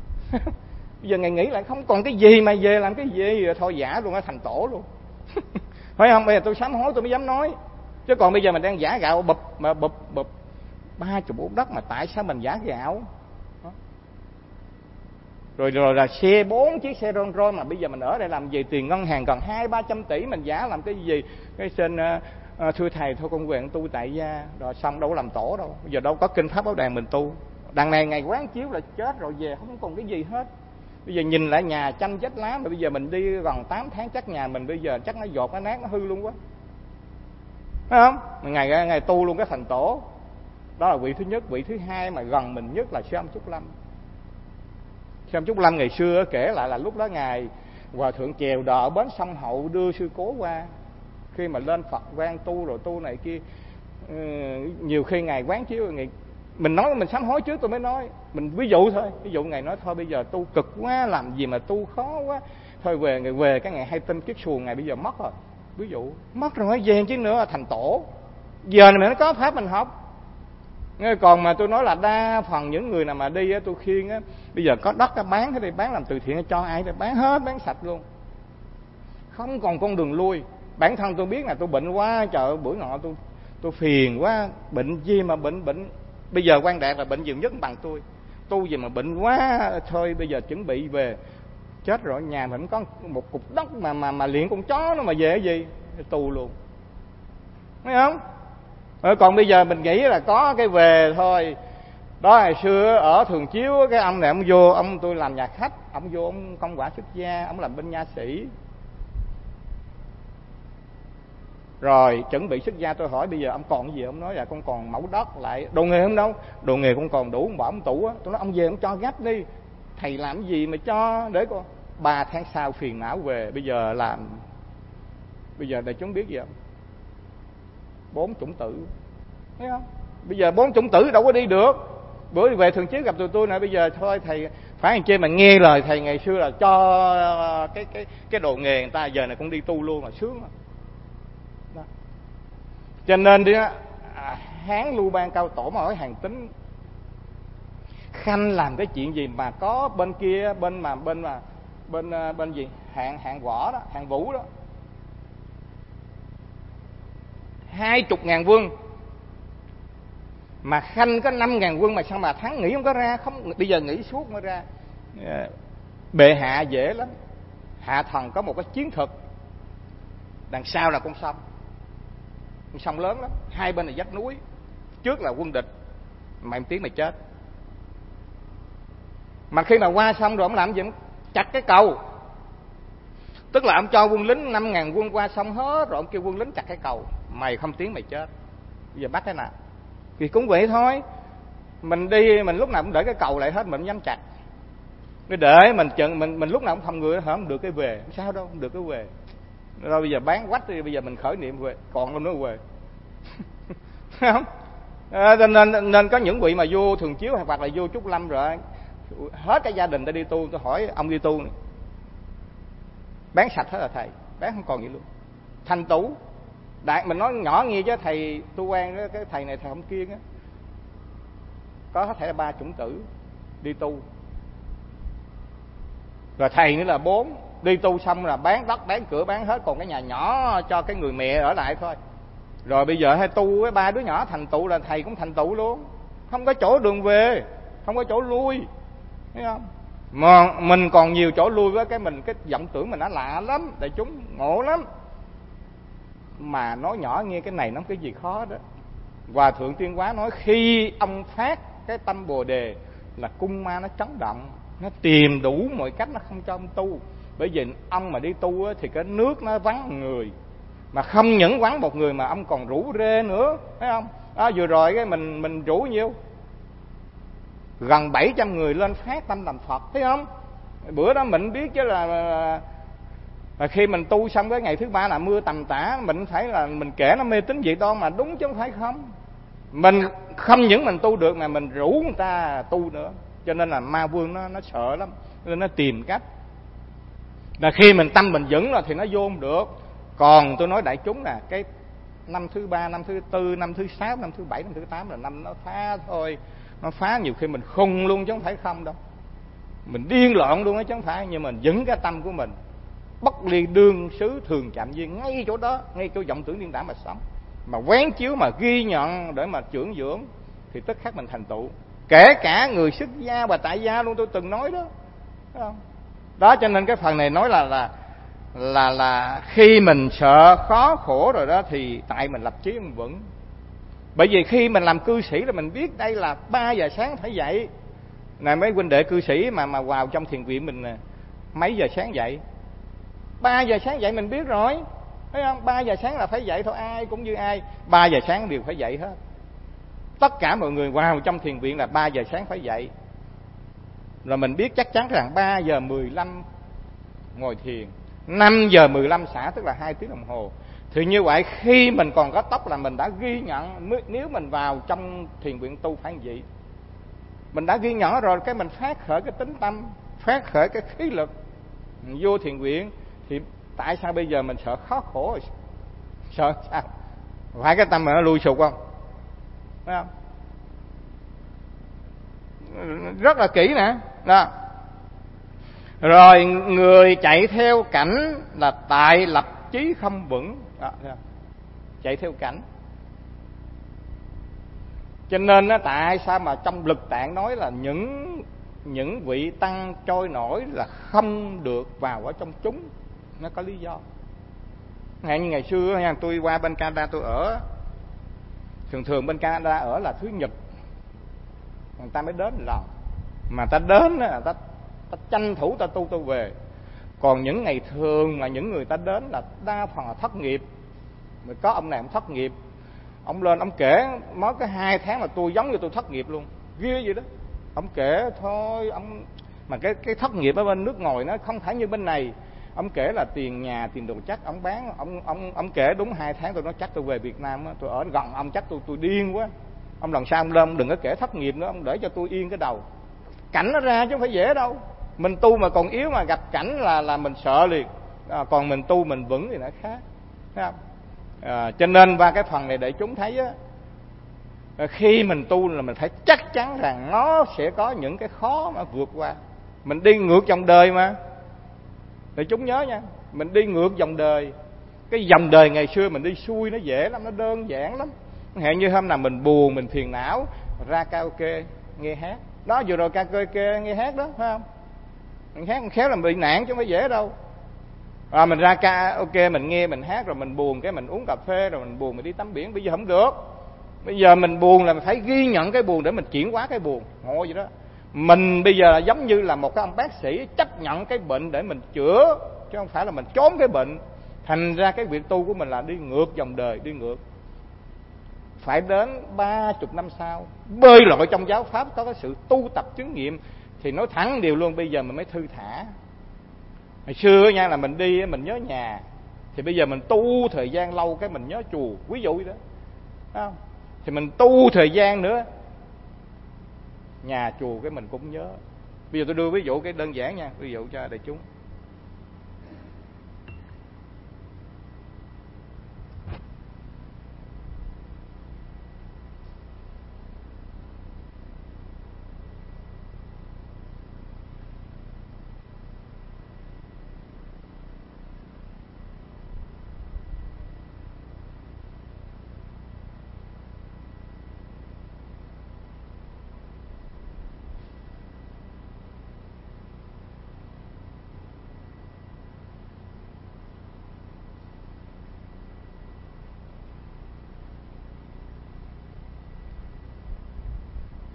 S1: Bây giờ ngày nghỉ lại không còn cái gì mà về làm cái gì, rồi thôi giả luôn, nó thành tổ luôn. Phải không? Bây giờ tôi sám hối tôi mới dám nói. Chứ còn bây giờ mình đang giả gạo bụp mà bụp bụp ba chục út đất mà tại sao mình giả gạo? Đó. Rồi rồi là xe bốn chiếc xe Rolls Royce mà bây giờ mình ở đây làm gì, tiền ngân hàng gần hai ba trăm tỷ mình giả làm cái gì? Cái xin uh, uh, thưa thầy thôi con nguyện tu tại gia, rồi xong đâu có làm tổ đâu. Bây giờ đâu có kinh pháp báo đàn mình tu. Đằng này ngày quán chiếu là chết rồi về không còn cái gì hết. Bây giờ nhìn lại nhà tranh vách lá mà bây giờ mình đi gần tám tháng chắc nhà mình bây giờ chắc nó dột nó nát nó hư luôn quá. Phải không? Ngày ngày tu luôn cái thành tổ. Đó là vị thứ nhất. Vị thứ hai mà gần mình nhất là sư Âm Trúc Lâm. Sư Âm Trúc Lâm ngày xưa kể lại là lúc đó ngài hòa thượng chèo đò ở bến sông Hậu đưa sư cố qua. Khi mà lên Phật quan tu rồi tu này kia, ừ, nhiều khi ngài quán chiếu ngài, mình nói mình sám hối trước tôi mới nói, mình ví dụ thôi, ví dụ ngài nói thôi bây giờ tu cực quá, làm gì mà tu khó quá, thôi về ngày về cái ngày hay tin kiết xuồng ngày bây giờ mất rồi, ví dụ mất rồi về chứ nữa là thành tổ. Giờ này nó có pháp mình học. Còn mà tôi nói là đa phần những người nào mà đi á, tôi khuyên á, bây giờ có đất bán thế đi, bán làm từ thiện cho ai thì bán hết, bán sạch luôn, không còn con đường lui. Bản thân tôi biết là tôi bệnh quá, trời ơi bữa nọ tôi tôi phiền quá, bệnh gì mà bệnh bệnh bây giờ quan đạt là bệnh nhiều nhất bằng tôi, tu gì mà bệnh quá, thôi bây giờ chuẩn bị về, chết rồi nhà mình có một cục đất mà mà mà luyện con chó nó mà về cái gì, tu luôn, thấy không? Rồi còn bây giờ mình nghĩ là có cái về thôi. Đó ngày xưa ở Thường Chiếu cái ông này ông vô, ông tôi làm nhà khách, ông vô ông công quả xuất gia, ông làm bên nha sĩ. Rồi chuẩn bị xuất gia, tôi hỏi bây giờ ông còn cái gì? Ông nói là con còn mẫu đất lại. Đồ nghề không đâu, đồ nghề con còn đủ, ông bỏ ông tủ á. Tôi nói ông về ông cho gấp đi, thầy làm cái gì mà cho để con. Ba tháng sau phiền não về, bây giờ làm, bây giờ đại chúng biết gì không? Bốn chủng tử, thấy không? Bây giờ bốn chủng tử đâu có đi được. Bữa về Thường Chiếu gặp tụi tôi nè, bây giờ thôi thầy phải ăn chê mà nghe lời thầy ngày xưa là cho cái cái cái đồ nghề người ta, giờ này cũng đi tu luôn là sướng rồi. Đó. Cho nên đi á, Hán Lưu Bang Cao Tổ mà hỏi hàng tính Khanh làm cái chuyện gì mà có bên kia bên mà bên mà bên bên gì hạng hạng võ đó, hạng vũ đó, hai chục ngàn quân mà Khanh có năm ngàn quân mà sao mà thắng, nghĩ không có ra, không bây giờ nghĩ suốt mới ra. Bệ hạ dễ lắm, hạ thần có một cái chiến thuật, đằng sau là con sông, con sông lớn lắm, hai bên là vách núi, trước là quân địch, mày tiếng mày chết. Mà khi mà qua sông rồi ông làm gì? Ông chặt cái cầu, tức là ông cho quân lính năm ngàn quân qua sông hết rồi, ông kêu quân lính chặt cái cầu, mày không tiếng mày chết. Bây giờ bắt thế nào? Thì cũng vậy thôi, mình đi mình lúc nào cũng để cái cầu lại hết, mình không dám chặt, cái để mình chừng mình mình lúc nào cũng phòng ngừa không được cái về, sao đâu không được cái về. Rồi bây giờ bán quách đi, bây giờ mình khởi niệm về, còn đâu nữa về. Không? À, nên nên có những vị mà vô Thường Chiếu hoặc là vô Trúc Lâm rồi hết cả gia đình ta đi tu, tôi hỏi ông đi tu này, bán sạch hết là thầy, bán không còn gì luôn, thành tủ. Đại mình nói nhỏ nghe chứ thầy tu quan đó, cái thầy này thầy không kiêng á, có thể là ba chủng tử đi tu, rồi thầy nữa là bốn, đi tu xong là bán đất bán cửa bán hết, còn cái nhà nhỏ cho cái người mẹ ở lại thôi. Rồi bây giờ hay tu với ba đứa nhỏ thành tựu là thầy cũng thành tựu luôn, không có chỗ đường về, không có chỗ lui, thấy không? Mà mình còn nhiều chỗ lui với cái mình, cái vọng tưởng mình nó lạ lắm, đại chúng ngộ lắm. mà nói nhỏ nghe cái này nó cái gì khó đó. Hòa thượng Tuyên Hóa nói khi ông phát cái tâm Bồ Đề là cung ma nó chấn động, nó tìm đủ mọi cách nó không cho ông tu. Bởi vì ông mà đi tu á, thì cái nước nó vắng người, mà không những vắng một người mà ông còn rủ rê nữa, thấy không? Đó, vừa rồi cái mình mình rủ nhiêu gần bảy trăm người lên phát tâm làm Phật, thấy không? Bữa đó mình biết chứ là, là, là khi mình tu xong cái ngày thứ ba là mưa tầm tã, mình phải là mình kể nó mê tín dị đoan mà đúng chứ không phải không. Mình không những mình tu được mà mình rủ người ta tu nữa, cho nên là ma vương nó nó sợ lắm, nên nó tìm cách. Là khi mình tâm mình vững rồi thì nó vô không được. Còn tôi nói đại chúng là cái năm thứ ba, năm thứ tư, năm thứ sáu, năm thứ bảy, năm thứ tám là năm nó phá thôi. Nó phá nhiều khi mình khùng luôn chứ không phải không đâu. Mình điên loạn luôn đó chứ không phải. Nhưng mình vững cái tâm của mình, bất ly đương xứ thường chạm duyên, ngay chỗ đó, ngay chỗ vọng tưởng điên đảo mà sống, mà quán chiếu mà ghi nhận để mà trưởng dưỡng, thì tức khắc mình thành tựu. Kể cả người xuất gia và tại gia luôn, tôi từng nói đó, thấy không? Đó, cho nên cái phần này nói là là là là khi mình sợ khó khổ rồi đó thì tại mình lập chí mình vững. Bởi vì khi mình làm cư sĩ là mình biết đây là ba giờ sáng phải dậy. Này mấy huynh đệ cư sĩ mà mà vào trong thiền viện mình mấy giờ sáng dậy? Ba giờ sáng dậy mình biết rồi, thấy không? Ba giờ sáng là phải dậy thôi, ai cũng như ai. Ba giờ sáng đều phải dậy hết. Tất cả mọi người vào trong thiền viện là ba giờ sáng phải dậy. Rồi mình biết chắc chắn rằng ba giờ mười lăm ngồi thiền, năm giờ mười lăm xả, tức là hai tiếng đồng hồ. Thì như vậy khi mình còn có tóc là mình đã ghi nhận, nếu mình vào trong thiền viện tu phải như vậy. Mình đã ghi nhận rồi, cái mình phát khởi cái tính tâm, phát khởi cái khí lực vô thiền viện. Thì tại sao bây giờ mình sợ khó khổ rồi? Sợ sao? Phải cái tâm mà nó lui sụp không? Thấy không? Rất là kỹ nè. Đó. Rồi người chạy theo cảnh là tại lập chí không vững. Đó, chạy theo cảnh. Cho nên á, tại sao mà trong lực tạng nói là những những vị tăng trôi nổi là không được vào ở trong chúng, nó có lý do. Ngày như ngày xưa nha, tôi qua bên Canada tôi ở, thường thường bên Canada ở là thứ nhật người ta mới đến lần, mà ta đến là ta, ta tranh thủ ta tu tu về. Còn những ngày thường là những người ta đến là đa phần là thất nghiệp. Mới có ông này ông thất nghiệp, ông lên ông kể mới cái hai tháng là tôi giống như tôi thất nghiệp luôn, ghê vậy đó. Ông kể thôi, ông mà cái cái thất nghiệp ở bên nước ngoài nó không phải như bên này. Ông kể là tiền nhà, tiền đồ chắc ông bán, ông ông ông kể đúng hai tháng tôi nói chắc tôi về Việt Nam á, tôi ở gần ông chắc tôi tôi điên quá. Ông lần sau ông lên ông đừng có kể thất nghiệp nữa, ông để cho tôi yên cái đầu. Cảnh nó ra chứ không phải dễ đâu. Mình tu mà còn yếu mà gặp cảnh là là mình sợ liền. À, còn mình tu mình vững thì nó khác, thấy không? À, cho nên qua cái phần này để chúng thấy á, khi mình tu là mình phải chắc chắn rằng nó sẽ có những cái khó mà vượt qua. Mình đi ngược dòng đời mà, để chúng nhớ nha, mình đi ngược dòng đời. Cái dòng đời ngày xưa mình đi xuôi nó dễ lắm, nó đơn giản lắm. Hẹn như hôm nào mình buồn, mình phiền não, ra karaoke nghe hát. Đó, vừa rồi karaoke nghe hát đó, phải không? Mình hát mình khéo là bị nạn chứ không phải dễ đâu. À, mình ra karaoke mình nghe mình hát rồi mình buồn cái mình uống cà phê rồi mình buồn mình đi tắm biển. Bây giờ không được. Bây giờ mình buồn là mình phải ghi nhận cái buồn để mình chuyển hóa cái buồn. Ngộ vậy đó. Mình bây giờ là giống như là một cái ông bác sĩ chấp nhận cái bệnh để mình chữa, chứ không phải là mình trốn cái bệnh. Thành ra cái việc tu của mình là đi ngược dòng đời, đi ngược. Phải đến ba chục năm sau bơi lội trong giáo pháp có cái sự tu tập chứng nghiệm thì nói thẳng điều luôn, bây giờ mình mới thư thả. Hồi xưa nha là mình đi mình nhớ nhà, thì bây giờ mình tu thời gian lâu cái mình nhớ chùa, ví dụ vậy đó, thấy không? Thì mình tu thời gian nữa nhà chùa cái mình cũng nhớ. Bây giờ tôi đưa ví dụ cái đơn giản nha, ví dụ cho đại chúng.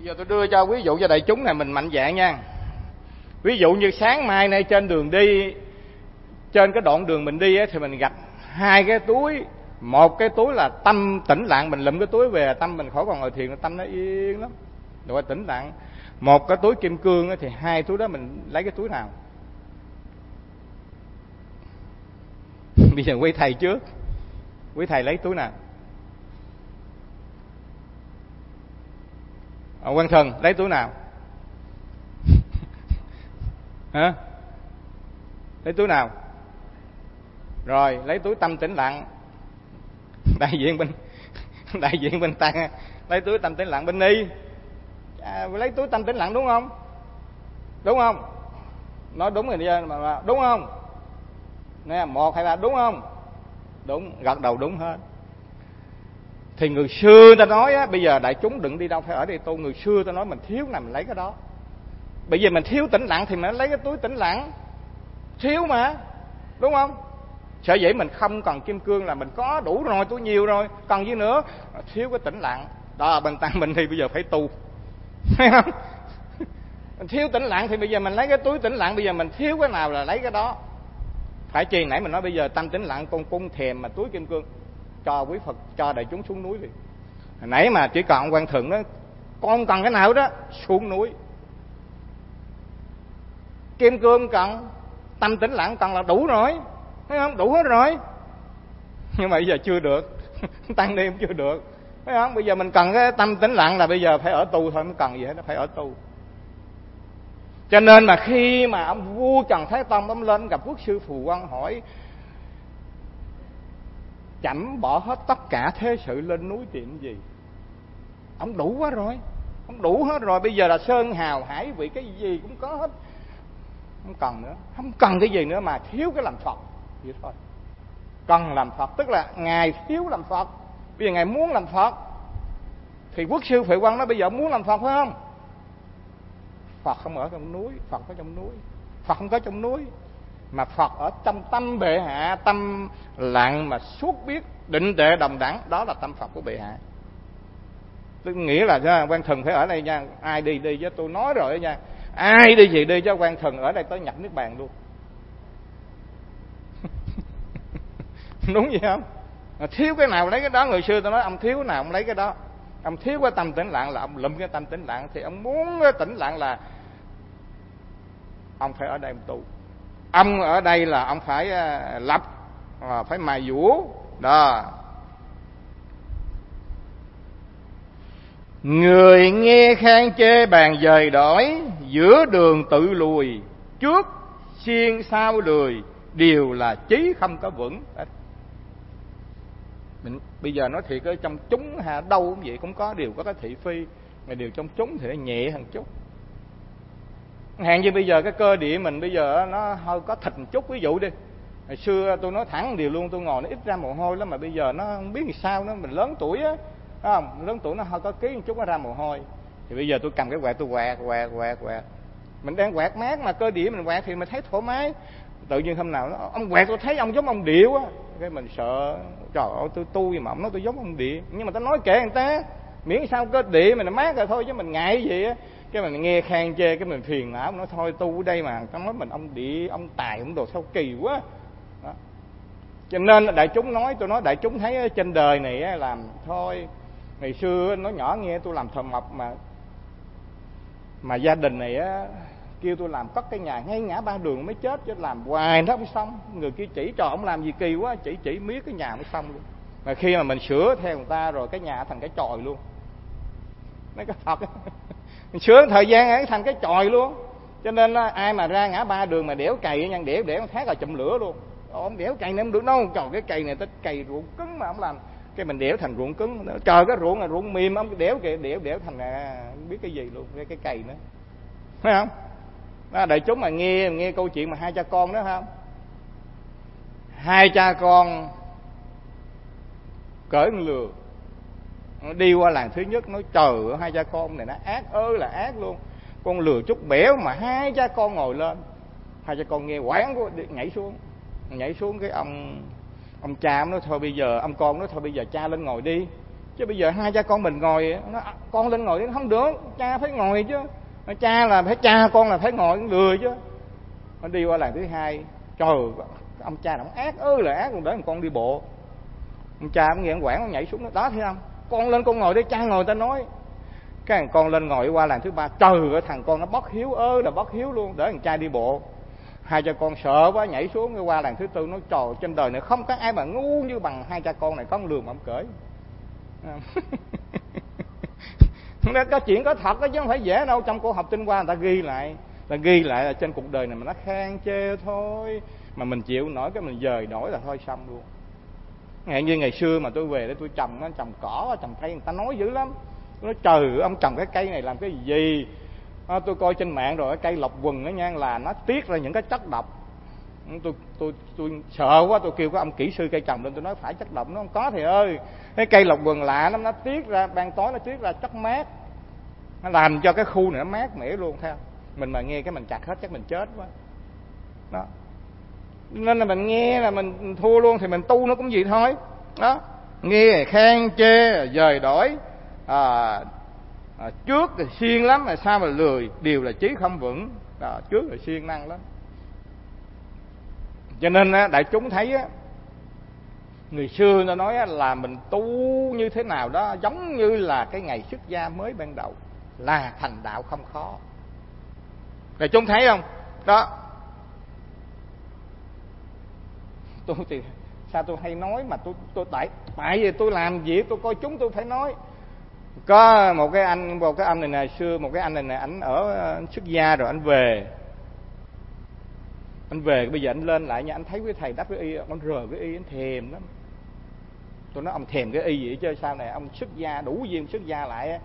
S1: Bây giờ tôi đưa cho ví dụ cho đại chúng này mình mạnh dạn nha. Ví dụ như sáng mai nay trên đường đi, trên cái đoạn đường mình đi ấy, thì mình gặp hai cái túi. Một cái túi là tâm tĩnh lặng, mình lụm cái túi về, tâm mình khỏi còn ngồi thiền, tâm nó yên lắm, rồi tĩnh lặng. Một cái túi kim cương ấy, thì hai túi đó mình lấy cái túi nào? Bây giờ quý thầy trước, quý thầy lấy túi nào? À, Quang Thần lấy túi nào? Hả? Lấy túi nào? Rồi lấy túi tâm tĩnh lặng. Đại diện bên đại diện bên ta lấy túi tâm tĩnh lặng. Bên Ni à, lấy túi tâm tĩnh lặng đúng không? Đúng không? Nói đúng rồi đi mà, mà đúng không? Nè, một hay là đúng không? Đúng, gật đầu đúng hết. Thì người xưa ta nói á, bây giờ đại chúng đừng đi đâu phải ở đây tu. Người xưa ta nói mình thiếu nào mình lấy cái đó. Bây giờ mình thiếu tĩnh lặng thì mình lấy cái túi tĩnh lặng. Thiếu mà, đúng không? Sở dĩ mình không cần kim cương là mình có đủ rồi, túi nhiều rồi, cần gì nữa? Thiếu cái tĩnh lặng. Đó là bên tăng mình thì bây giờ phải tu. Thấy không? Thiếu tĩnh lặng thì bây giờ mình lấy cái túi tĩnh lặng. Bây giờ mình thiếu cái nào là lấy cái đó. Phải chi nãy mình nói bây giờ tâm tĩnh lặng con cung thèm mà túi kim cương. Cho quý Phật, cho đại chúng xuống núi đi. Hồi nãy mà chỉ còn ông Quan Thượng đó, con cần cái nào đó xuống núi. Kim cương cần, tâm tĩnh lặng cần là đủ rồi, thấy không? Đủ hết rồi. Nhưng mà bây giờ chưa được. Tăng ni cũng chưa được, thấy không? Bây giờ mình cần cái tâm tĩnh lặng là bây giờ phải ở tu thôi, không cần gì hết, nó phải ở tu. Cho nên mà khi mà ông vua Trần Thái Tông ông lên gặp quốc sư Phù Quang hỏi: chẩm bỏ hết tất cả thế sự lên núi tìm gì? Ông đủ quá rồi, ông đủ hết rồi. Bây giờ là sơn hào hải vị cái gì cũng có hết, không cần nữa, không cần cái gì nữa mà thiếu cái làm Phật vậy thôi. Cần làm Phật tức là ngài thiếu làm Phật. Bây giờ ngài muốn làm Phật thì quốc sư Phệ Quang nói bây giờ muốn làm Phật phải không? Phật không ở trong núi, Phật có trong núi. Phật không có trong núi mà Phật ở trong tâm bệ hạ, tâm lặng mà suốt biết định tuệ đồng đẳng, đó là tâm Phật của bệ hạ. Tôi nghĩa là Quan Thần phải ở đây nha, ai đi đi chứ tôi nói rồi đó nha, ai đi gì đi cho Quan Thần ở đây tới nhập niết bàn luôn. Đúng vậy không? Thiếu cái nào lấy cái đó. Người xưa tôi nói ông thiếu cái nào ông lấy cái đó. Ông thiếu cái tâm tĩnh lặng là ông lụm cái tâm tĩnh lặng. Thì ông muốn cái tĩnh lặng là ông phải ở đây ông tu. Ông ở đây là ông phải lập, phải mài dũa đó. Người nghe khen chê bàn dời đổi, giữa đường tự lùi, trước xiên sau lười, đều là chí không có vững. Mình bây giờ nói thiệt ở trong chúng ha, đâu cũng vậy, cũng có điều có cái thị phi, mà điều trong chúng thì nó nhẹ hơn chút. Hạn như bây giờ cái cơ địa mình bây giờ nó hơi có thịt một chút. Ví dụ đi, hồi xưa tôi nói thẳng điều luôn, tôi ngồi nó ít ra mồ hôi lắm, mà bây giờ nó không biết làm sao nữa, mình lớn tuổi á, không, lớn tuổi nó hơi có ký một chút nó ra mồ hôi. Thì bây giờ tôi cầm cái quẹt tôi quẹt quẹt quẹt quẹt, mình đang quẹt mát mà cơ địa mình quẹt thì mình thấy thoải mái. Tự nhiên hôm nào nó, ông quẹt tôi thấy ông giống ông Điệu á, cái mình sợ, trời ơi tôi tu gì mà ông nói tôi giống ông Điệu. Nhưng mà tao nói kệ người ta, miễn sao cơ địa mình mát rồi thôi, chứ mình ngại cái gì á. Cái mình nghe khen chê cái mình phiền não, nói thôi tu ở đây mà tao nói mình ông Địa, ông Tài, ông đồ sao kỳ quá đó. Cho nên đại chúng nói, tôi nói đại chúng thấy trên đời này làm thôi. Ngày xưa nó nhỏ nghe tôi làm thợ mộc mà mà gia đình này á kêu tôi làm cất cái nhà ngay ngã ba đường mới chết, chứ làm hoài nó không xong. Người kia chỉ cho ông làm gì kỳ quá, chỉ chỉ miết cái nhà mới xong luôn. Mà khi mà mình sửa theo người ta rồi cái nhà thành cái chòi luôn. Nói cái thật mình sửa thời gian ấy thành cái chòi luôn. Cho nên ai mà ra ngã ba đường mà đẽo cày nha, đẽo đẽo thác là chụm lửa luôn. Ông đẽo cày này không được đâu, trời cái cày này tới cày ruộng cứng mà ông làm, cái mình đẽo thành ruộng cứng. Trời cái ruộng là ruộng mềm, ông đẽo kìa, đẽo đẽo thành à, không biết cái gì luôn, cái cái cày nữa, thấy không? Đó, đại chúng mà nghe nghe câu chuyện mà hai cha con đó không? Hai cha con cởi con lừa đi qua làng thứ nhất, nói trời ơi hai cha con này nó ác ơi là ác luôn. Con lừa chút bẻo mà hai cha con ngồi lên. Hai cha con nghe quán quá nhảy xuống. Nhảy xuống cái ông ông cha ông nói thôi bây giờ ông con nói thôi bây giờ cha lên ngồi đi. Chứ bây giờ hai cha con mình ngồi, nó, con lên ngồi không được, cha phải ngồi chứ. Cha là phải cha, con là phải ngồi lười chứ. Nó đi qua làng thứ hai, trời ơi, ông cha nó ác ơi là ác, còn để con đi bộ. Ông cha ông nghe ông quản, ông nhảy xuống đó, đó thấy không, con lên con ngồi đây, cha ngồi ta nói. Cái thằng con lên ngồi qua làng thứ ba, trời ơi, thằng con nó bất hiếu ơi là bất hiếu luôn, để thằng cha đi bộ. Hai cha con sợ quá nhảy xuống, qua làng thứ tư nói trời, trên đời này không có ai mà ngu như bằng hai cha con này, có lường mà ông cởi. Nó có chuyện có thật đó, chứ không phải dễ đâu. Trong cổ học tinh hoa người ta ghi lại, ta ghi lại là trên cuộc đời này mà nó khen chê thôi, mà mình chịu nổi cái mình dời nổi là thôi xong luôn. Ngày như ngày xưa mà tôi về để tôi trồng trồng cỏ, trồng cây, người ta nói dữ lắm. Tôi nói trời, ông trồng cái cây này làm cái gì? À, tôi coi trên mạng rồi, cái cây lộc quần đó nha, là nó tiết ra những cái chất độc. Tôi tôi tôi sợ quá, tôi kêu cái ông kỹ sư cây trồng lên, tôi nói phải chất độc. Nó không có thầy ơi, cái cây lộc vườn lạ lắm, nó tiết ra ban tối, nó tiết ra chất mát, nó làm cho cái khu này nó mát mẻ luôn. Theo mình mà nghe cái mình chặt hết chắc mình chết quá đó. Nên là mình nghe là mình thua luôn, thì mình tu nó cũng gì thôi đó. Nghe khen chê dời đổi, à, à, trước thì siêng lắm mà sao mà lười, điều là chí không vững đó, trước là siêng năng lắm. Cho nên đại chúng thấy á, người xưa nó nói là mình tu như thế nào đó giống như là cái ngày xuất gia mới ban đầu, là thành đạo không khó. Đại chúng thấy không đó. Tôi thì sao tôi hay nói mà tôi tôi tại tại vì tôi làm việc tôi coi chúng tôi phải nói. Có một cái anh một cái anh này nè, xưa một cái anh này nè, ảnh ở anh xuất gia rồi anh về anh về bây giờ anh lên lại nha, anh thấy cái thầy đắp cái y, ông rờ cái y, anh thèm lắm. Tôi nói ông thèm cái y gì chứ sao này ông xuất gia đủ duyên xuất gia lại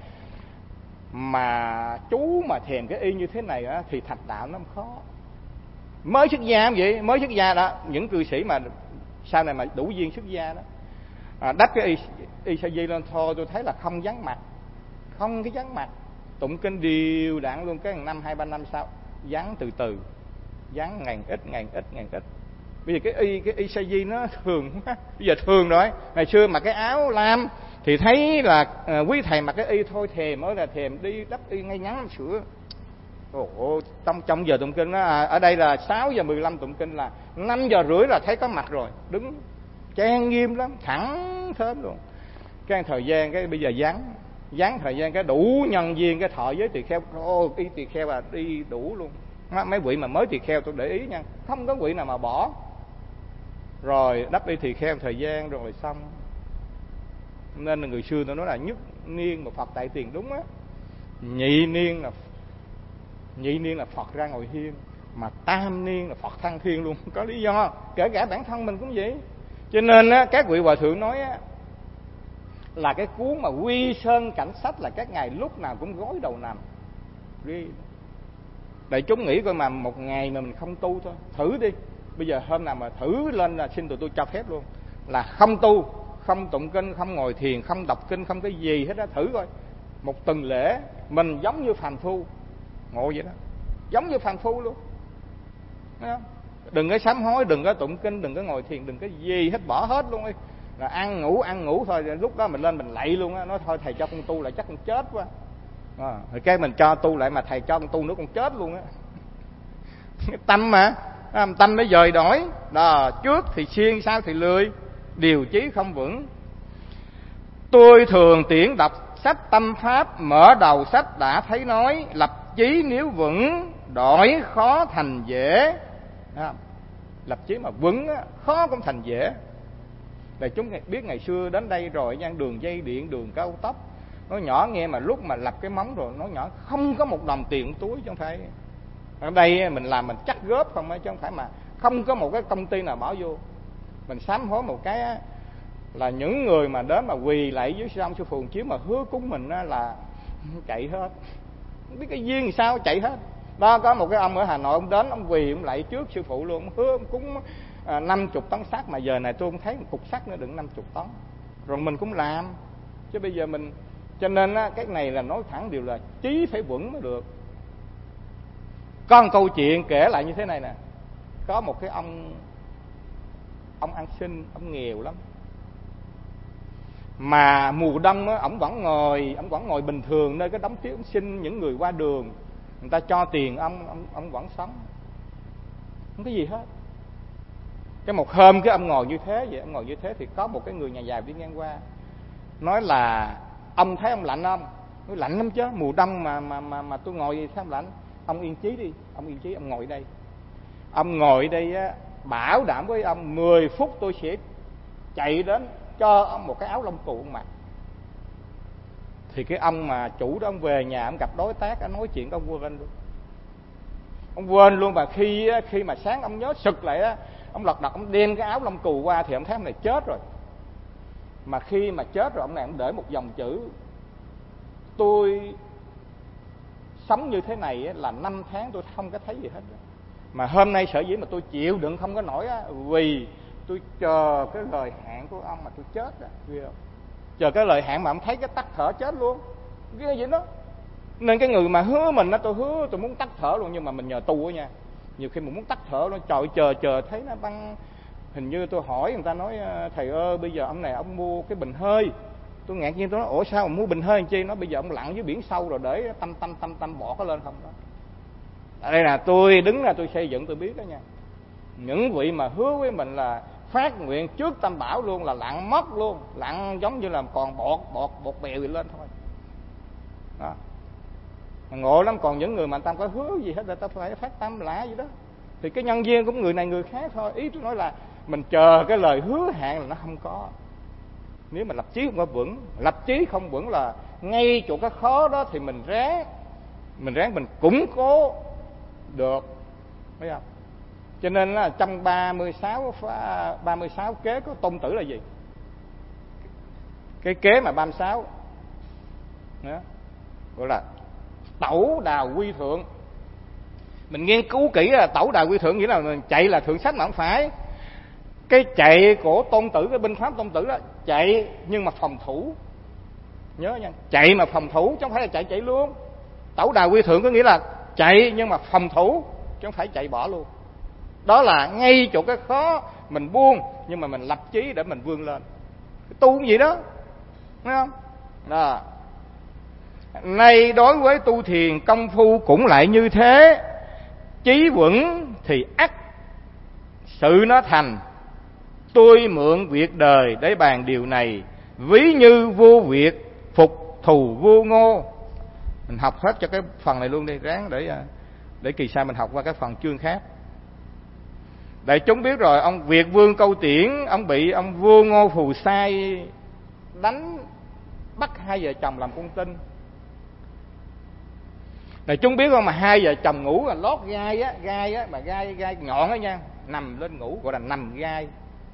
S1: mà chú mà thèm cái y như thế này á, thì thành đạo nó không khó. Mới xuất gia không vậy, mới xuất gia đó, những cư sĩ mà sau này mà đủ duyên xuất gia đó, à, đắp cái y y sa di lên thôi, tôi thấy là không vắng mặt, không cái vắng mặt, tụng kinh đều đặn luôn. Cái năm hai ba năm sau vắng từ từ, vắng ngàn ít ngàn ít ngàn ít. Bây giờ cái y cái y sa di nó thường quá, bây giờ thường rồi. Ngày xưa mặc cái áo lam thì thấy là à, quý thầy mặc cái y thôi thèm mới là thèm đi đắp y ngay ngắn sữa. Ồ, trong trong giờ tụng kinh đó, à, ở đây là sáu giờ mười lăm tụng kinh, là năm giờ rưỡi là thấy có mặt rồi, đứng trang nghiêm lắm, thẳng thớm luôn. Cái thời gian cái bây giờ vắng vắng thời gian cái đủ nhân viên cái thọ với tỳ kheo, ô y tỳ kheo là đi đủ luôn. Mấy vị mà mới tỳ kheo tôi để ý nha, không có vị nào mà bỏ. Rồi đắp y tỳ kheo thời gian rồi xong. Nên là người xưa tôi nói là nhất niên mà Phật tại tiền đúng á, nhị niên là nhị niên là Phật ra ngồi hiên, mà tam niên là Phật thăng thiên luôn. Có lý do, kể cả bản thân mình cũng vậy. Cho nên á, các vị hòa thượng nói á, là cái cuốn mà Quy Sơn Cảnh Sách là các ngài lúc nào cũng gối đầu nằm. Đại chúng nghĩ coi mà một ngày mà mình không tu thôi, thử đi. Bây giờ hôm nào mà thử lên là xin tụi tôi cho phép luôn, là không tu, không tụng kinh, không ngồi thiền, không đọc kinh, không cái gì hết đó. Thử coi một tuần lễ mình giống như phàm phu ngộ vậy đó, giống như phàm phu luôn. Đừng có sám hối, đừng có tụng kinh, đừng có ngồi thiền, đừng có gì hết, bỏ hết luôn đi. Là ăn ngủ ăn ngủ thôi. Lúc đó mình lên mình lạy luôn á, nói thôi thầy cho con tu lại chắc con chết quá. À, rồi cái mình cho tu lại mà thầy cho con tu nữa con chết luôn á. Tâm mà, tâm nó dời đổi đó, trước thì siêng sau thì lười, điều chí không vững. Tôi thường tiễn đọc sách tâm pháp, mở đầu sách đã thấy nói, lập chí nếu vững, đổi khó thành dễ. À, lập chí mà vững á, khó cũng thành dễ. Để chúng biết ngày xưa đến đây rồi nha, đường dây điện, đường cao tốc, nó nhỏ nghe mà lúc mà lập cái móng rồi nó nhỏ, không có một đồng tiền túi, chứ không phải. Ở đây mình làm mình chắc góp không á, chứ không phải mà không có một cái công ty nào bỏ vô. Mình sám hối một cái á, là những người mà đến mà quỳ lại dưới sông sư Phù Chiếu mà hứa cúng mình á, là chạy hết, không biết cái duyên sao chạy hết. Đó, có một cái ông ở Hà Nội, ông đến ông quỳ ông lại trước sư phụ luôn, ông hứa ông cúng à, năm chục tấn sắt, mà giờ này tôi không thấy một cục sắt nữa đựng năm chục tấn. Rồi mình cũng làm, chứ bây giờ mình, cho nên á, cái này là nói thẳng điều là chí phải vững mới được. Có một câu chuyện kể lại như thế này nè. Có một cái ông ông ăn xin, ông nghèo lắm, Mà mùa đông á, ổng vẫn ngồi, ổng vẫn ngồi bình thường nơi cái đống tuyết, ổng xin những người qua đường, người ta cho tiền ông, ông, ông vẫn sống, không có gì hết. Cái một hôm cái ông ngồi như thế vậy, ông ngồi như thế thì có một cái người nhà giàu đi ngang qua, nói là ông thấy ông lạnh không? Nói lạnh lắm chứ, mùa đông mà mà mà mà tôi ngồi vậy thấy ông lạnh. Ông yên chí đi, ông yên chí, ông ngồi đây. Ông ngồi đây á, bảo đảm với ông mười phút tôi sẽ chạy đến cho ông một cái áo lông cừu ông mặc. Thì cái ông mà chủ đó, ông về nhà ông gặp đối tác, ông nói chuyện, ông quên luôn. Ông quên luôn. Mà khi khi mà sáng ông nhớ sực lại á, ông lật đật ông đem cái áo lông cừu qua thì ông thấy ông này chết rồi. Mà khi mà chết rồi, ông này ông để một dòng chữ: tôi sống như thế này á, là năm tháng tôi không có thấy gì hết đó. Mà hôm nay sở dĩ mà tôi chịu đựng không có nổi á, vì tôi chờ cái lời hạn của ông mà tôi chết đó. Chờ cái lời hạn mà ông thấy cái tắt thở chết luôn, cái gì đó. Nên cái người mà hứa mình á, tôi hứa tôi muốn tắt thở luôn, nhưng mà mình nhờ tu á nha, nhiều khi mình muốn tắt thở nó trời chờ chờ thấy nó băng. Hình như tôi hỏi người ta nói: thầy ơi, bây giờ ông này ông mua cái bình hơi. Tôi ngạc nhiên, tôi nói: ủa sao mà mua bình hơi làm chi? Nó bây giờ ông lặn dưới biển sâu rồi để tâm tâm tâm tâm bỏ có lên không đó. Ở đây là tôi đứng ra tôi xây dựng, tôi biết đó nha. Những vị mà hứa với mình là phát nguyện trước Tam Bảo luôn là lặn mất luôn, lặn giống như là còn bọt bọt bọt bèo gì lên thôi đó. Mà ngộ lắm. Còn những người mà ta có hứa gì hết là ta phải phát tâm lạ gì đó, thì cái nhân duyên của người này người khác thôi. Ý tôi nói là mình chờ cái lời hứa hẹn là nó không có. Nếu mà lập chí không có vững, lập chí không vững là ngay chỗ cái khó đó thì mình ráng mình ráng mình củng cố được, thấy không? Cho nên là trong ba mươi sáu ba mươi sáu kế của Tôn Tử là gì? Cái kế mà ba mươi sáu đó, gọi là tẩu đào quy thượng. Mình nghiên cứu kỹ là tẩu đào quy thượng nghĩa là mình chạy là thượng sách mà không phải. Cái chạy của Tôn Tử, cái binh pháp Tôn Tử đó, chạy nhưng mà phòng thủ. Nhớ nha, chạy mà phòng thủ chứ không phải là chạy chạy luôn. Tẩu đào quy thượng có nghĩa là chạy nhưng mà phòng thủ chứ không phải chạy bỏ luôn. Đó là ngay chỗ cái khó mình buông, nhưng mà mình lập chí để mình vươn lên. Tu cũng vậy đó, thấy không? Đó. Nay đối với tu thiền công phu cũng lại như thế. Chí vững thì ắt sự nó thành. Tôi mượn việc đời để bàn điều này, ví như vô việc phục thù vô ngô. Mình học hết cho cái phần này luôn đi, ráng để để kỳ sau mình học qua cái phần chương khác. Đại chúng biết rồi, ông Việt Vương Câu Tiễn, ông bị ông vua Ngô Phù Sai đánh bắt hai vợ chồng làm con tin. Đại chúng biết không, mà hai vợ chồng ngủ là lót gai á, gai á, mà gai gai nhọn á nha, nằm lên ngủ gọi là nằm gai.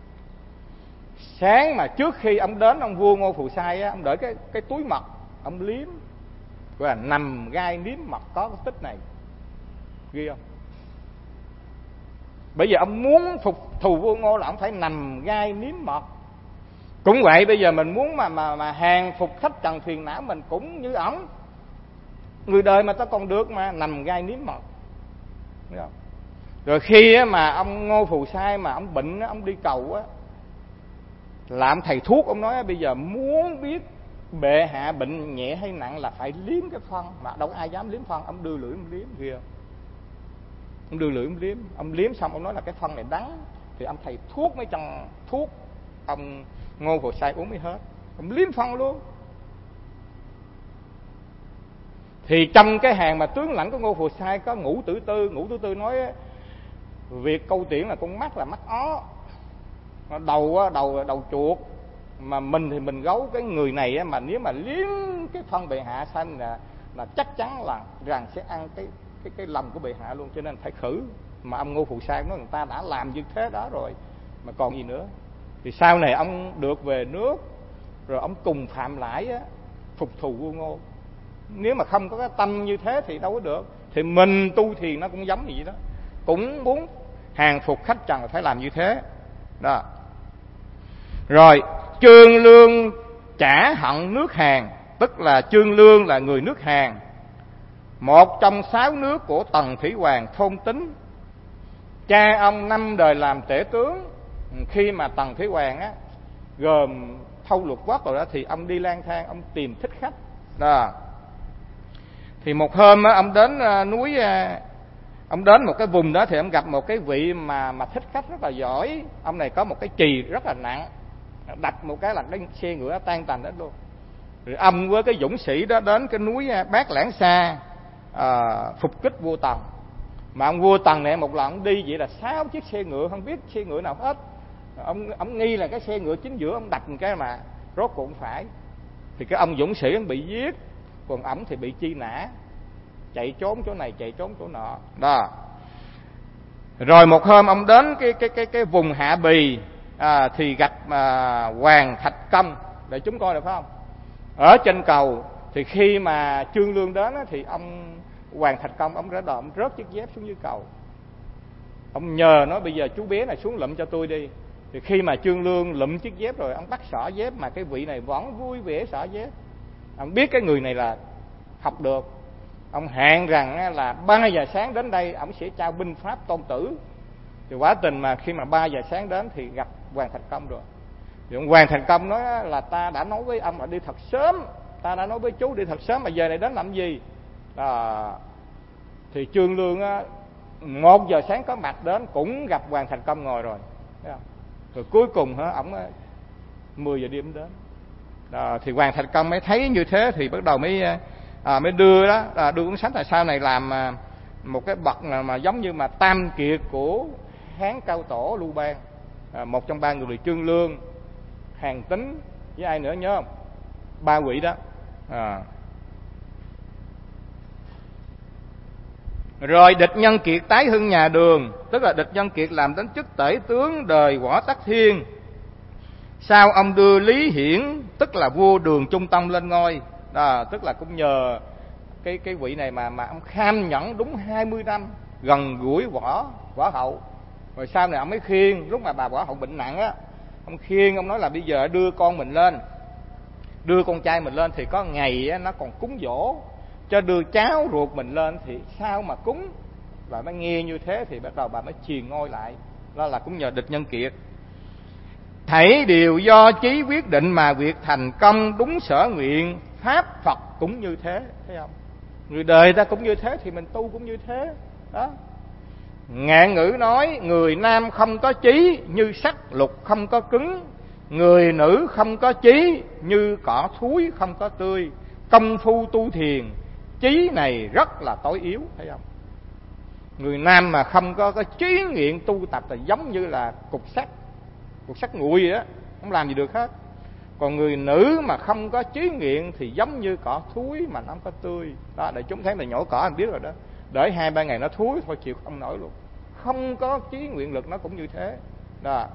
S1: Sáng mà trước khi ông đến ông vua Ngô Phù Sai á, ông để cái cái túi mật, ông liếm, gọi là nằm gai liếm mật, có cái tích này, ghi không? Bây giờ ông muốn phục thù vua Ngô là ông phải nằm gai liếm mật. Cũng vậy, bây giờ mình muốn mà mà mà hàng phục khách trần phiền não mình cũng như ổng. Người đời mà ta còn được mà nằm gai liếm mật. Thấy không? Rồi khi á, mà ông Ngô Phù Sai mà ông bệnh á, ông đi cầu á, làm thầy thuốc ông nói bây giờ muốn biết bệ hạ bệnh nhẹ hay nặng là phải liếm cái phân, mà đâu ai dám liếm phân. Ông đưa lưỡi ông liếm kìa, ông đưa lưỡi ông liếm, ông liếm xong ông nói là cái phân này đắng, thì ông thầy thuốc mới trong thuốc ông Ngô Phù Sai uống mới hết. Ông liếm phân luôn. Thì trong cái hàng mà tướng lãnh của Ngô Phù Sai có Ngũ Tử Tư. Ngũ Tử Tư nói việc Câu Tiễn là con mắt là mắt ó, đầu đầu đầu chuột, mà mình thì mình gấu. Cái người này á, mà nếu mà liếm cái phân bệ hạ xanh là là chắc chắn là rằng sẽ ăn cái cái cái lòng của bệ hạ luôn, cho nên phải khử. Mà ông Ngô Phù Sai nói người ta đã làm như thế đó rồi mà còn gì nữa. Thì sau này ông được về nước, rồi ông cùng Phạm Lãi á, phục thù vua Ngô. Nếu mà không có cái tâm như thế thì đâu có được. Thì mình tu thiền nó cũng giống như vậy đó, cũng muốn hàng phục khách trần phải làm như thế đó. Rồi Trương Lương trả hận nước Hàn, tức là Trương Lương là người nước Hàn, một trong sáu nước của Tần Thủy Hoàng Thôn Tính. Cha ông năm đời làm tể tướng. Khi mà Tần Thủy Hoàng á gồm thâu lục quát rồi đó, thì ông đi lang thang, ông tìm thích khách đó. Thì một hôm á, ông đến núi, ông đến một cái vùng đó thì ông gặp một cái vị mà mà thích khách rất là giỏi. Ông này có một cái chì rất là nặng, đặt một cái là cái xe ngựa tan tành hết luôn. Rồi ông với cái dũng sĩ đó đến cái núi Bát Lãng Sa à, phục kích vua Tần. Mà ông vua Tần này một lần ông đi vậy là sáu chiếc xe ngựa, không biết xe ngựa nào hết. Ông ông nghi là cái xe ngựa chính giữa, ông đập một cái mà rốt cuộc không phải. Thì cái ông dũng sĩ ông bị giết, còn ổng thì bị truy nã, chạy trốn chỗ này chạy trốn chỗ nọ đó. Rồi một hôm ông đến cái cái cái cái vùng Hạ Bì à, thì gặp à, Hoàng Thạch Công, để chúng coi được phải không? Ở trên cầu thì khi mà Trương Lương đến á, thì ông Hoàng Thạch Công ông ra đò, ông rớt chiếc dép xuống dưới cầu. Ông nhờ nói bây giờ chú bé này xuống lụm cho tôi đi. Thì khi mà Trương Lương lụm chiếc dép rồi, ông bắt xỏ dép, mà cái vị này vẫn vui vẻ xỏ dép. Ông biết cái người này là học được. Ông hẹn rằng là ba giờ sáng đến đây, ông sẽ trao binh pháp Tôn Tử. Thì quả tình mà khi mà ba giờ sáng đến thì gặp Hoàng Thành Công rồi. Thì ông Hoàng Thành Công nói là ta đã nói với ông là đi thật sớm, ta đã nói với chú đi thật sớm, mà giờ này đến làm gì? À, thì Trương Lương á, một giờ sáng có mặt đến cũng gặp Hoàng Thành Công ngồi rồi. Thấy không? Rồi cuối cùng hả, ổng mười giờ đêm đến. À, thì Hoàng Thành Công mới thấy như thế thì bắt đầu mới à, mới đưa đó à, đưa cuốn sách là sau này làm à, một cái bậc mà, mà giống như mà tam kiệt của Hán Cao Tổ Lưu Bang. À, một trong ba người là Trương Lương, Hàn Tín với ai nữa nhớ không? Ba vị đó. À. Rồi địch nhân kiệt tái hưng nhà Đường, tức là địch nhân kiệt làm đến chức tể tướng đời Võ Tắc Thiên. Sau ông đưa Lý Hiển, tức là vua Đường Trung Tông lên ngôi. À, tức là cũng nhờ cái cái vị này mà mà ông kham nhẫn đúng hai mươi năm, gần gũi võ võ hậu. Rồi sau này ông mới khiêng, lúc mà bà võ hậu bệnh nặng á, ông khiêng, ông nói là bây giờ đưa con mình lên, đưa con trai mình lên thì có ngày á, nó còn cúng dỗ, cho đưa cháu ruột mình lên thì sao mà cúng. Và mới nghe như thế thì bắt đầu bà mới truyền ngôi lại. Đó là cũng nhờ địch nhân kiệt. Thảy đều do chí quyết định mà việc thành công đúng sở nguyện, pháp Phật cũng như thế. Thấy không? Người đời ta cũng như thế thì mình tu cũng như thế đó. Ngạn ngữ nói người nam không có chí như sắt lục không có cứng, người nữ không có chí như cỏ thúi không có tươi. Công phu tu thiền chí này rất là tối yếu. Thấy không? Người nam mà không có cái trí nguyện tu tập là giống như là cục sắt, cục sắt nguội vậy đó, không làm gì được hết. Còn người nữ mà không có trí nguyện thì giống như cỏ thúi mà nó không có tươi đó. Để chúng thấy là nhổ cỏ anh biết rồi đó, để hai ba ngày nó thúi thôi chịu không nổi luôn. Không có trí nguyện lực nó cũng như thế đó.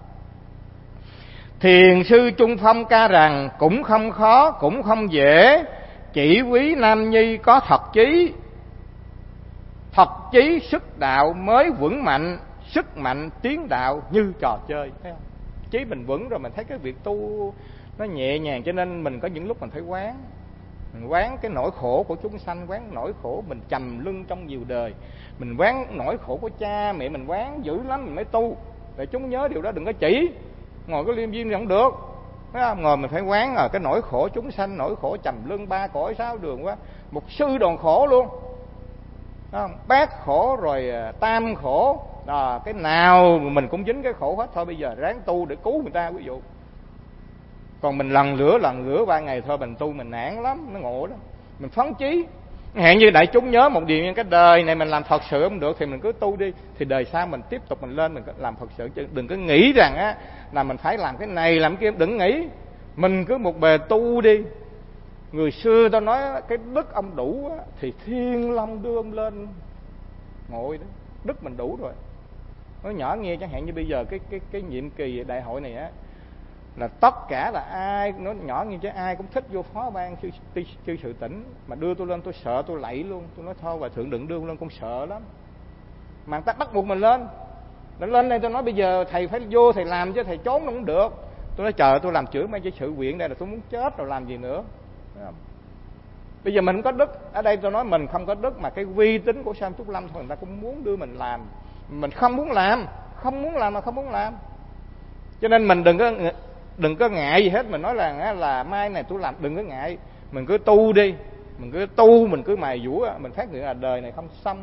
S1: Thiền sư Trung Phong ca rằng cũng không khó cũng không dễ, chỉ quý nam nhi có thật chí. Thật chí sức đạo mới vững mạnh, sức mạnh tiến đạo như trò chơi. Thấy không? Chí mình vững rồi mình thấy cái việc tu nó nhẹ nhàng, cho nên mình có những lúc mình phải quán. Mình quán cái nỗi khổ của chúng sanh, quán nỗi khổ mình trầm lưng trong nhiều đời. Mình quán nỗi khổ của cha mẹ mình, quán dữ lắm mình mới tu. Để chúng nhớ điều đó, đừng có chỉ ngồi cái liêm diêm thì không được. Thấy không? Ngồi mình phải quán ở cái nỗi khổ chúng sanh, nỗi khổ trầm lưng ba cõi sáu đường quá. Một sư đòn khổ luôn. Không? Bát khổ rồi tam khổ à, cái nào mình cũng dính cái khổ hết. Thôi bây giờ ráng tu để cứu người ta ví dụ. Còn mình lần lửa lần lửa ba ngày thôi mình tu mình nản lắm, nó ngộ đó. Mình phấn chí. Hẹn như đại chúng nhớ một điều, cái đời này mình làm Phật sự không được thì mình cứ tu đi, thì đời sau mình tiếp tục mình lên mình làm Phật sự. Chứ đừng có nghĩ rằng á là mình phải làm cái này làm cái kia, đừng nghĩ. Mình cứ một bề tu đi. Người xưa tao nói cái đức ông đủ á, thì thiên long đưa ông lên ngồi đó. Đức mình đủ rồi. Nói nhỏ nghe chẳng hạn như bây giờ cái cái cái nhiệm kỳ đại hội này á, là tất cả là ai, nói nhỏ như chứ ai cũng thích vô phó ban chư, chư, chư sự tỉnh. Mà đưa tôi lên tôi sợ tôi lạy luôn. Tôi nói thôi và thượng đừng đưa lên, con sợ lắm. Mà người ta bắt buộc mình lên. Lên lên đây tôi nói bây giờ thầy phải vô thầy làm chứ thầy trốn nó không được. Tôi nói trời, tôi làm trưởng ban chư sự viện đây là tôi muốn chết rồi làm gì nữa. Bây giờ mình không có đức. Ở đây tôi nói mình không có đức, mà cái uy tín của Sam Trúc Lâm thôi người ta cũng muốn đưa mình làm. Mình không muốn làm, không muốn làm mà không muốn làm. Cho nên mình đừng có đừng có ngại gì hết. Mình nói là là mai này tôi làm, đừng có ngại, mình cứ tu đi, mình cứ tu, mình cứ mài dũa, mình phát hiện là đời này không xong.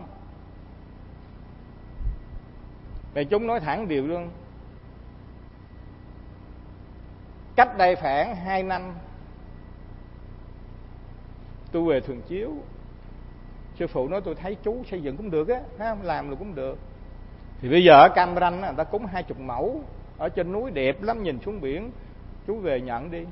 S1: Đại chúng nói thẳng điều luôn. Cách đây khoảng hai năm, tôi về Thường Chiếu, sư phụ nói tôi thấy chú xây dựng cũng được á, làm được cũng được. Thì bây giờ ở Cam Ranh người ta cúng hai chục mẫu ở trên núi đẹp lắm, nhìn xuống biển, chú về nhận đi.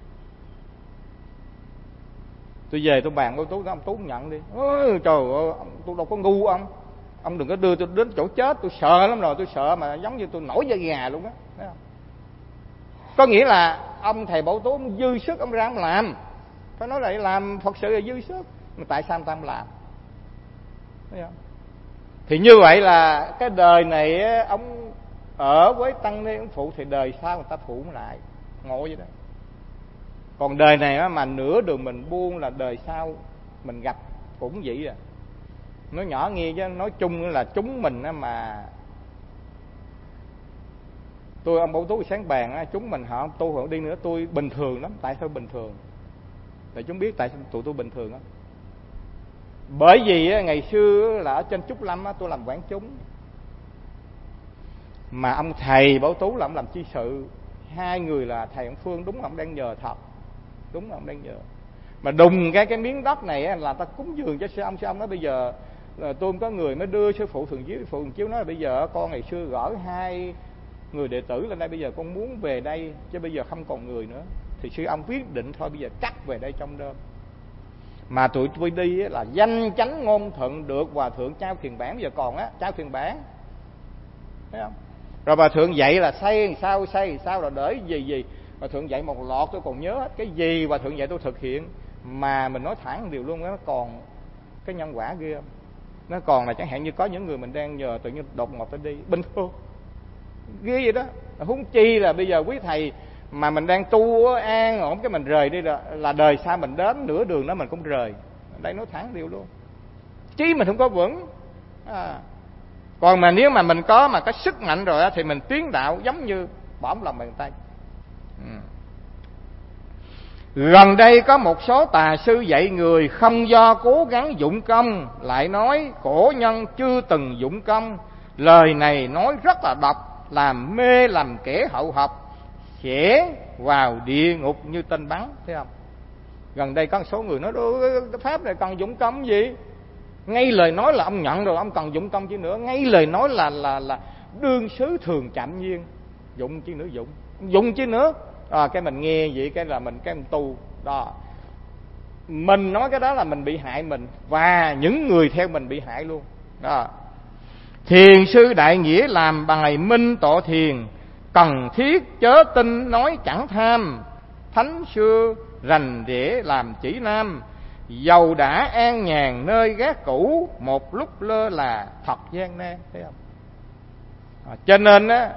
S1: Tôi về tôi bàn với Tú, ông Tú nhận đi. Ôi, trời ơi, tôi đâu có ngu ông. Ông đừng có đưa tôi đến chỗ chết, tôi sợ lắm rồi, tôi sợ mà giống như tôi nổi da gà luôn á. Có nghĩa là ông thầy Bảo Tú ông dư sức ông ra ông làm. Phải nói lại làm Phật sự là dư sức. Mà tại sao ông ta không làm? Thấy không? Thì như vậy là cái đời này ông ở với tăng ni ông phụ, thì đời sau người ta phụ lại, ngộ vậy đó. Còn đời này mà nửa đường mình buông là đời sau mình gặp cũng vậy à. Nói nhỏ nghe chứ nói chung là chúng mình mà tôi ông Bảo Tú sáng bàn chúng mình họ tu họ đi nữa tôi bình thường lắm. Tại sao bình thường? Tại chúng biết tại sao tụi tôi bình thường á. Bởi vì ngày xưa là ở trên Trúc Lâm tôi làm quản chúng, mà ông thầy Bảo Tú là ông làm chi sự. Hai người là thầy ông Phương, đúng là ông đang nhờ thật, đúng là ông đang nhờ. Mà đùng cái cái miếng đất này là ta cúng dường cho sư ông. Sư ông nói bây giờ tôi không có người mới đưa sư phụ Thường Chiếu. Sư phụ Thường Chiếu nói là bây giờ con ngày xưa gửi hai người đệ tử lên đây, bây giờ con muốn về đây chứ bây giờ không còn người nữa. Thì sư ông quyết định thôi bây giờ cắt về đây trong đêm. Mà tụi tôi đi là danh chánh ngôn thuận, được hòa thượng trao thiền bản. Bây giờ còn á, trao thiền bản, thấy không? Rồi bà thượng dạy là xây làm sao, xây làm sao, là để gì gì. Bà thượng dạy một lọt tôi còn nhớ hết. Cái gì bà thượng dạy tôi thực hiện. Mà mình nói thẳng điều luôn, nó còn cái nhân quả ghê. Nó còn là chẳng hạn như có những người mình đang nhờ tự nhiên đột ngột tới đi, bình thường ghê vậy đó. Huống chi là bây giờ quý thầy mà mình đang tu an ổn cái mình rời đi là, là đời sau mình đến nửa đường đó mình cũng rời. Đây nói thẳng điều luôn. Chí mình không có vững à. Còn mà nếu mà mình có mà có sức mạnh rồi á, thì mình tiến đạo giống như bỏ lòng bàn tay. ừ. Gần đây có một số tà sư dạy người không do cố gắng dụng công, lại nói cổ nhân chưa từng dụng công. Lời này nói rất là độc, làm mê làm kẻ hậu học, sẽ vào địa ngục như tên bắn. Thấy không? Gần đây có một số người nói cái pháp này cần dụng công gì? Ngay lời nói là ông nhận rồi, ông cần dụng công chứ nữa. Ngay lời nói là là là đương xứ thường chạm nhiên, dụng chứ nữa, dụng dụng chứ nữa. À, cái mình nghe vậy cái là mình cái mình tu đó. Mình nói cái đó là mình bị hại mình và những người theo mình bị hại luôn đó. Thiền sư đại nghĩa làm bài minh tọa thiền, cần thiết chớ tin nói chẳng tham. Thánh xưa rành rẽ làm chỉ nam, dầu đã an nhàn nơi gác cũ, một lúc lơ là thật gian nan. Thấy không? À, cho nên á,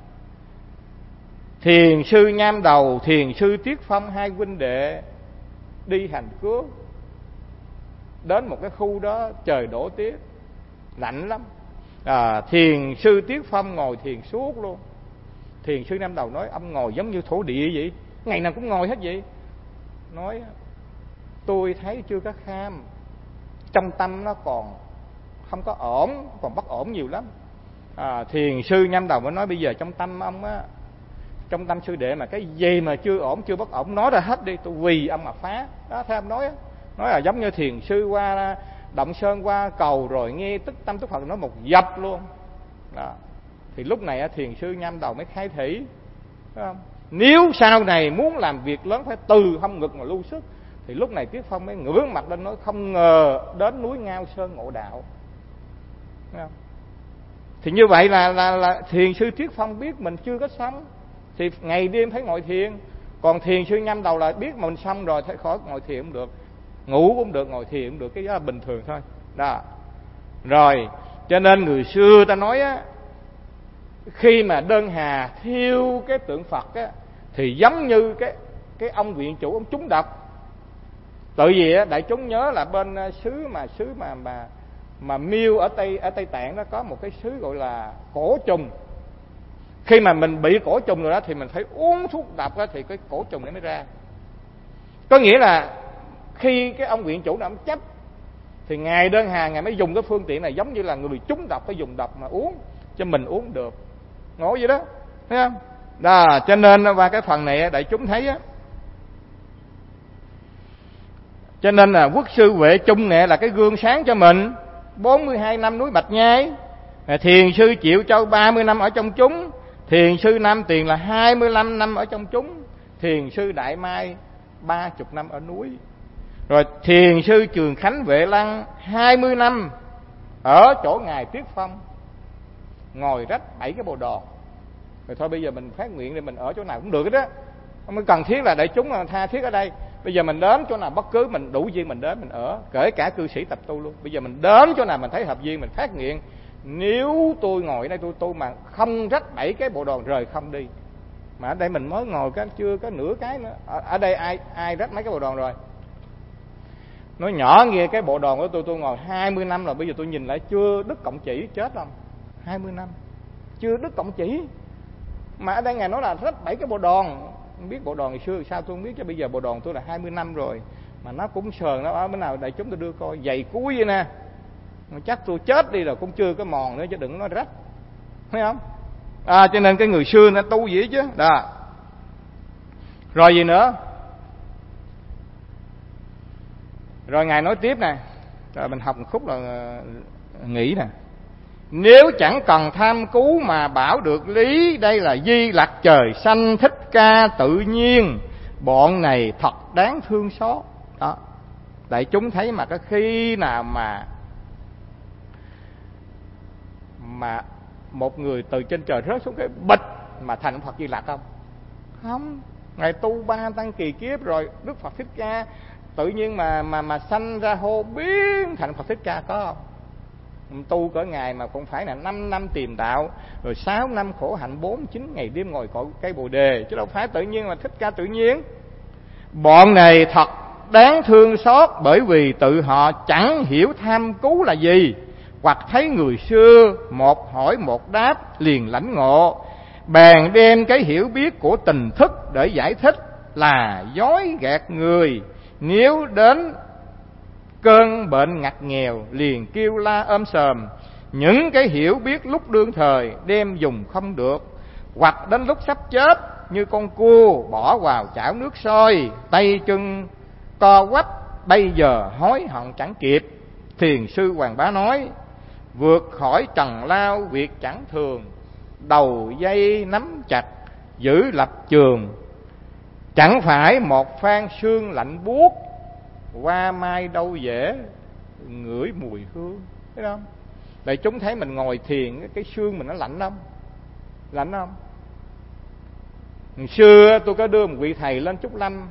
S1: thiền sư Nham Đầu, thiền sư Tiết Phong, hai huynh đệ đi hành cướp đến một cái khu đó trời đổ tuyết lạnh lắm. À, thiền sư Tiết Phong ngồi thiền suốt luôn. Thiền sư Nham Đầu nói ông ngồi giống như thổ địa vậy, ngày nào cũng ngồi hết vậy. Nói tôi thấy chưa có kham, trong tâm nó còn không có ổn, còn bất ổn nhiều lắm. À, thiền sư Nham Đầu mới nói bây giờ trong tâm ông á, trong tâm sư đệ mà cái gì mà chưa ổn chưa bất ổn nói ra hết đi, tôi vì ông mà phá đó. Theo ông nói á, nói là giống như thiền sư qua Động Sơn qua cầu rồi nghe tức tâm tức Phật nói một dập luôn đó. Thì lúc này thiền sư Nham Đầu mới khai thị, phải không? Nếu sau này muốn làm việc lớn phải từ hông ngực mà lưu sức. Thì lúc này Tiết Phong mới ngửa mặt lên nói không ngờ đến núi Ngao Sơn ngộ đạo, phải không? Thì như vậy là, là, là thiền sư Tiết Phong biết mình chưa có xong thì ngày đêm phải ngồi thiền. Còn thiền sư Nham Đầu là biết mình xong rồi thấy khỏi ngồi thiền cũng được, ngủ cũng được, ngồi thiền cũng được, cái đó là bình thường thôi đó. Rồi cho nên người xưa ta nói á, khi mà đơn hà thiêu cái tượng Phật á, thì giống như cái cái ông viện chủ ông trúng độc. Tự vì á, đại chúng nhớ là bên xứ mà xứ mà mà mà Miêu ở Tây ở Tây Tạng đó có một cái xứ gọi là Cổ Trùng. Khi mà mình bị cổ trùng rồi đó thì mình phải uống thuốc độc đó, thì cái cổ trùng nó mới ra. Có nghĩa là khi cái ông viện chủ nào ông chấp thì ngài đơn hàng ngài mới dùng cái phương tiện này, giống như là người trúng độc phải dùng độc mà uống cho mình uống được. Ngộ vậy đó, thấy không? Đó, cho nên qua cái phần này đại chúng thấy á, cho nên là quốc sư Huệ Chung nè là cái gương sáng cho mình. Bốn mươi hai năm núi Bạch Nhai, thiền sư Triệu Châu ba mươi năm ở trong chúng, thiền sư Nam Tiền là hai mươi lăm năm ở trong chúng, thiền sư Đại Mai ba mươi năm ở núi, rồi thiền sư Trường Khánh Vệ Lăng hai mươi năm ở chỗ ngài Tuyết Phong, ngồi rách bảy cái bồ đòn. Rồi thôi bây giờ mình phát nguyện để mình ở chỗ nào cũng được đó, không có cần thiết là đại chúng là tha thiết ở đây. Bây giờ mình đến chỗ nào bất cứ mình đủ duyên mình đến mình ở, kể cả cư sĩ tập tu luôn. Bây giờ mình đến chỗ nào mình thấy hợp duyên mình phát nguyện, nếu tôi ngồi ở đây tôi tu mà không rách bảy cái bộ đòn rời không đi. Mà ở đây mình mới ngồi cái chưa có nửa cái nữa. Ở, ở đây ai ai rách mấy cái bộ đòn rồi? Nói nhỏ nghe cái bộ đòn của tôi tôi ngồi hai mươi năm rồi, bây giờ tôi nhìn lại chưa đứt cộng chỉ, chết không? hai mươi năm chưa đứt cộng chỉ. Mà ở đây ngài nói là rách bảy cái bộ đòn. Không biết bộ đòn ngày xưa sao tôi không biết, chứ bây giờ bộ đòn tôi là hai mươi năm rồi mà nó cũng sờn, nó ở bên nào đại chúng tôi đưa coi dày cuối vậy nè, chắc tôi chết đi rồi cũng chưa có mòn nữa chứ đừng nói rách, thấy không? À, cho nên cái người xưa nó tu gì chứ đó. Rồi gì nữa? Rồi ngài nói tiếp nè, rồi mình học một khúc là nghĩ nè. Nếu chẳng cần tham cứu mà bảo được lý, đây là di lặc trời xanh Thích Ca tự nhiên, bọn này thật đáng thương xót. Đó, đại chúng thấy mà cái khi nào mà mà một người từ trên trời rớt xuống cái bịch mà thành Phật Di Lặc không? Không. Ngài tu ba tăng kỳ kiếp rồi Đức Phật Thích Ca tự nhiên mà mà mà sanh ra hô biến thành Phật Thích Ca có không? Tu cỡ ngày mà cũng phải là năm năm tìm đạo, rồi sáu năm khổ hạnh, bốn chín ngày đêm ngồi cội cây Bồ Đề, chứ đâu phải tự nhiên mà Thích Ca tự nhiên. Bọn này thật đáng thương xót, bởi vì tự họ chẳng hiểu tham cứu là gì, hoặc thấy người xưa một hỏi một đáp liền lãnh ngộ, bèn đem cái hiểu biết của tình thức để giải thích là dối gạt người. Nếu đến cơn bệnh ngặt nghèo liền kêu la ôm sòm, những cái hiểu biết lúc đương thời đem dùng không được, hoặc đến lúc sắp chết như con cua bỏ vào chảo nước sôi, tay chân co quắp bây giờ hối hận chẳng kịp. Thiền sư Hoàng Bá nói, vượt khỏi trần lao việc chẳng thường, đầu dây nắm chặt giữ lập trường, chẳng phải một phan sương lạnh buốt, qua mai đâu dễ ngửi mùi hương. Thấy không? Để chúng thấy mình ngồi thiền cái xương mình nó lạnh không? Lạnh không? Ngày xưa tôi có đưa một vị thầy lên Trúc Lâm,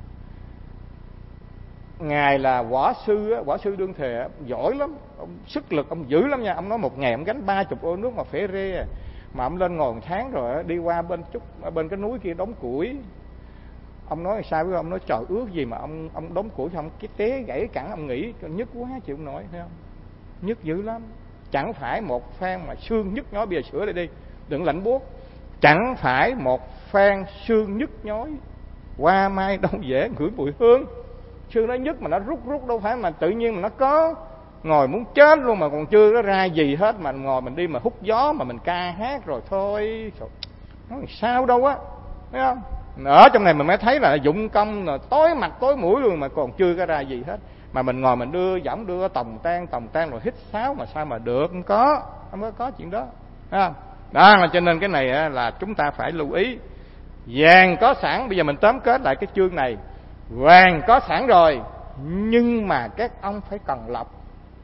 S1: ngài là võ sư, võ sư đương thề, giỏi lắm, ông sức lực ông dữ lắm nha. Ông nói một ngày ông gánh ba chục ô nước mà phê rê, mà ông lên ngồi một tháng rồi đi qua bên Trúc, bên cái núi kia đóng củi. Ông nói sao với ông, nói trời ước gì mà ông ông đóng củi không cái té gãy cẳng, ông nghĩ nhức quá chịu không nổi, thấy không? Nhức dữ lắm. Chẳng phải một phan mà xương nhức nhói, bây giờ sửa lại đi, đừng lạnh buốt. Chẳng phải một phan xương nhức nhói, qua mai đâu dễ ngửi mùi hương. Xương nó nhức mà nó rút rút đâu phải mà tự nhiên mà nó có. Ngồi muốn chết luôn mà còn chưa có ra gì hết, mà ngồi mình đi mà hút gió mà mình ca hát rồi thôi. Nói sao đâu á, thấy không? Ở trong này mình mới thấy là dụng công là tối mặt tối mũi luôn mà còn chưa có ra gì hết. Mà mình ngồi mình đưa giọng đưa tòng tan tòng tan rồi hít sáo mà sao mà được, không có, không có có chuyện đó, thấy không? Đó là cho nên cái này là chúng ta phải lưu ý. Vàng có sẵn, bây giờ mình tóm kết lại cái chương này. Vàng có sẵn rồi, nhưng mà các ông phải cần lọc.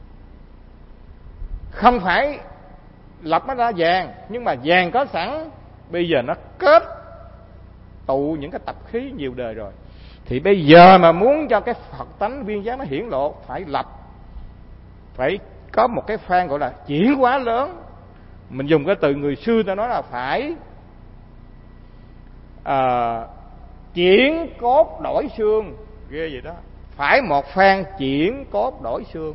S1: Không phải lọc nó ra vàng, nhưng mà vàng có sẵn bây giờ nó kết tụ những cái tập khí nhiều đời rồi, thì bây giờ mà muốn cho cái Phật tánh viên giác nó hiển lộ, phải lập, phải có một cái phan gọi là chuyển hóa lớn. Mình dùng cái từ người xưa ta nói là phải à, chuyển cốt đổi xương, ghê vậy đó. Phải một phan chuyển cốt đổi xương,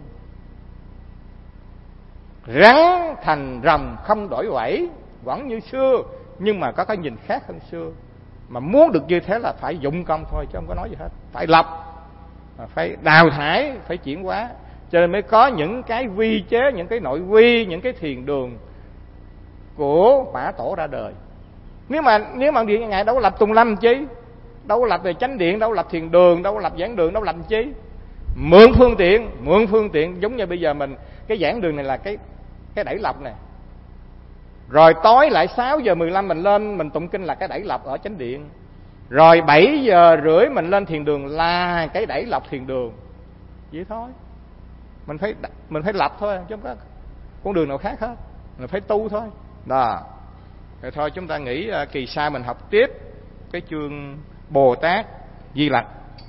S1: rắn thành rồng không đổi quẩy, vẫn như xưa, nhưng mà có cái nhìn khác hơn xưa. Mà muốn được như thế là phải dụng công thôi, chứ không có nói gì hết. Phải lập, phải đào thải, phải chuyển hóa. Cho nên mới có những cái vi chế, những cái nội quy, những cái thiền đường của Mã Tổ ra đời. Nếu mà nếu mà Điện Ngài đâu có lập Tùng Lâm chi, đâu có lập về chánh điện, đâu có lập thiền đường, đâu có lập giảng đường, đâu có lập chi. Mượn phương tiện, mượn phương tiện giống như bây giờ mình, cái giảng đường này là cái cái đẩy lọc này. Rồi tối lại sáu giờ mười lăm mình lên mình tụng kinh là cái đẩy lọc ở chánh điện. Rồi bảy giờ rưỡi mình lên thiền đường là cái đẩy lọc thiền đường. Vậy thôi. Mình phải mình phải lập thôi, chứ không có con đường nào khác hết. Mình phải tu thôi. Đó. Rồi thôi chúng ta nghĩ uh, kỳ sau mình học tiếp cái chương Bồ Tát Di Lặc.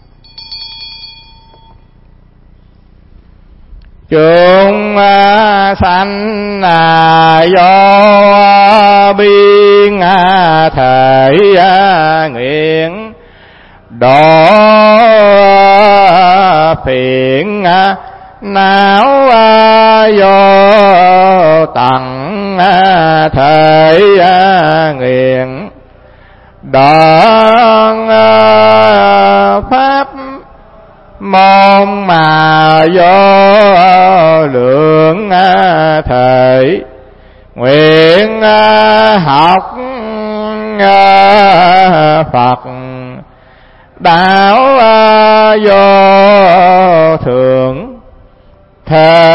S1: Chúng sanh do biên thể nguyện độ phiền não vô tặng thể nguyện đoạn pháp môn mà vô lượng thể nguyện học Phật đạo vô thượng thể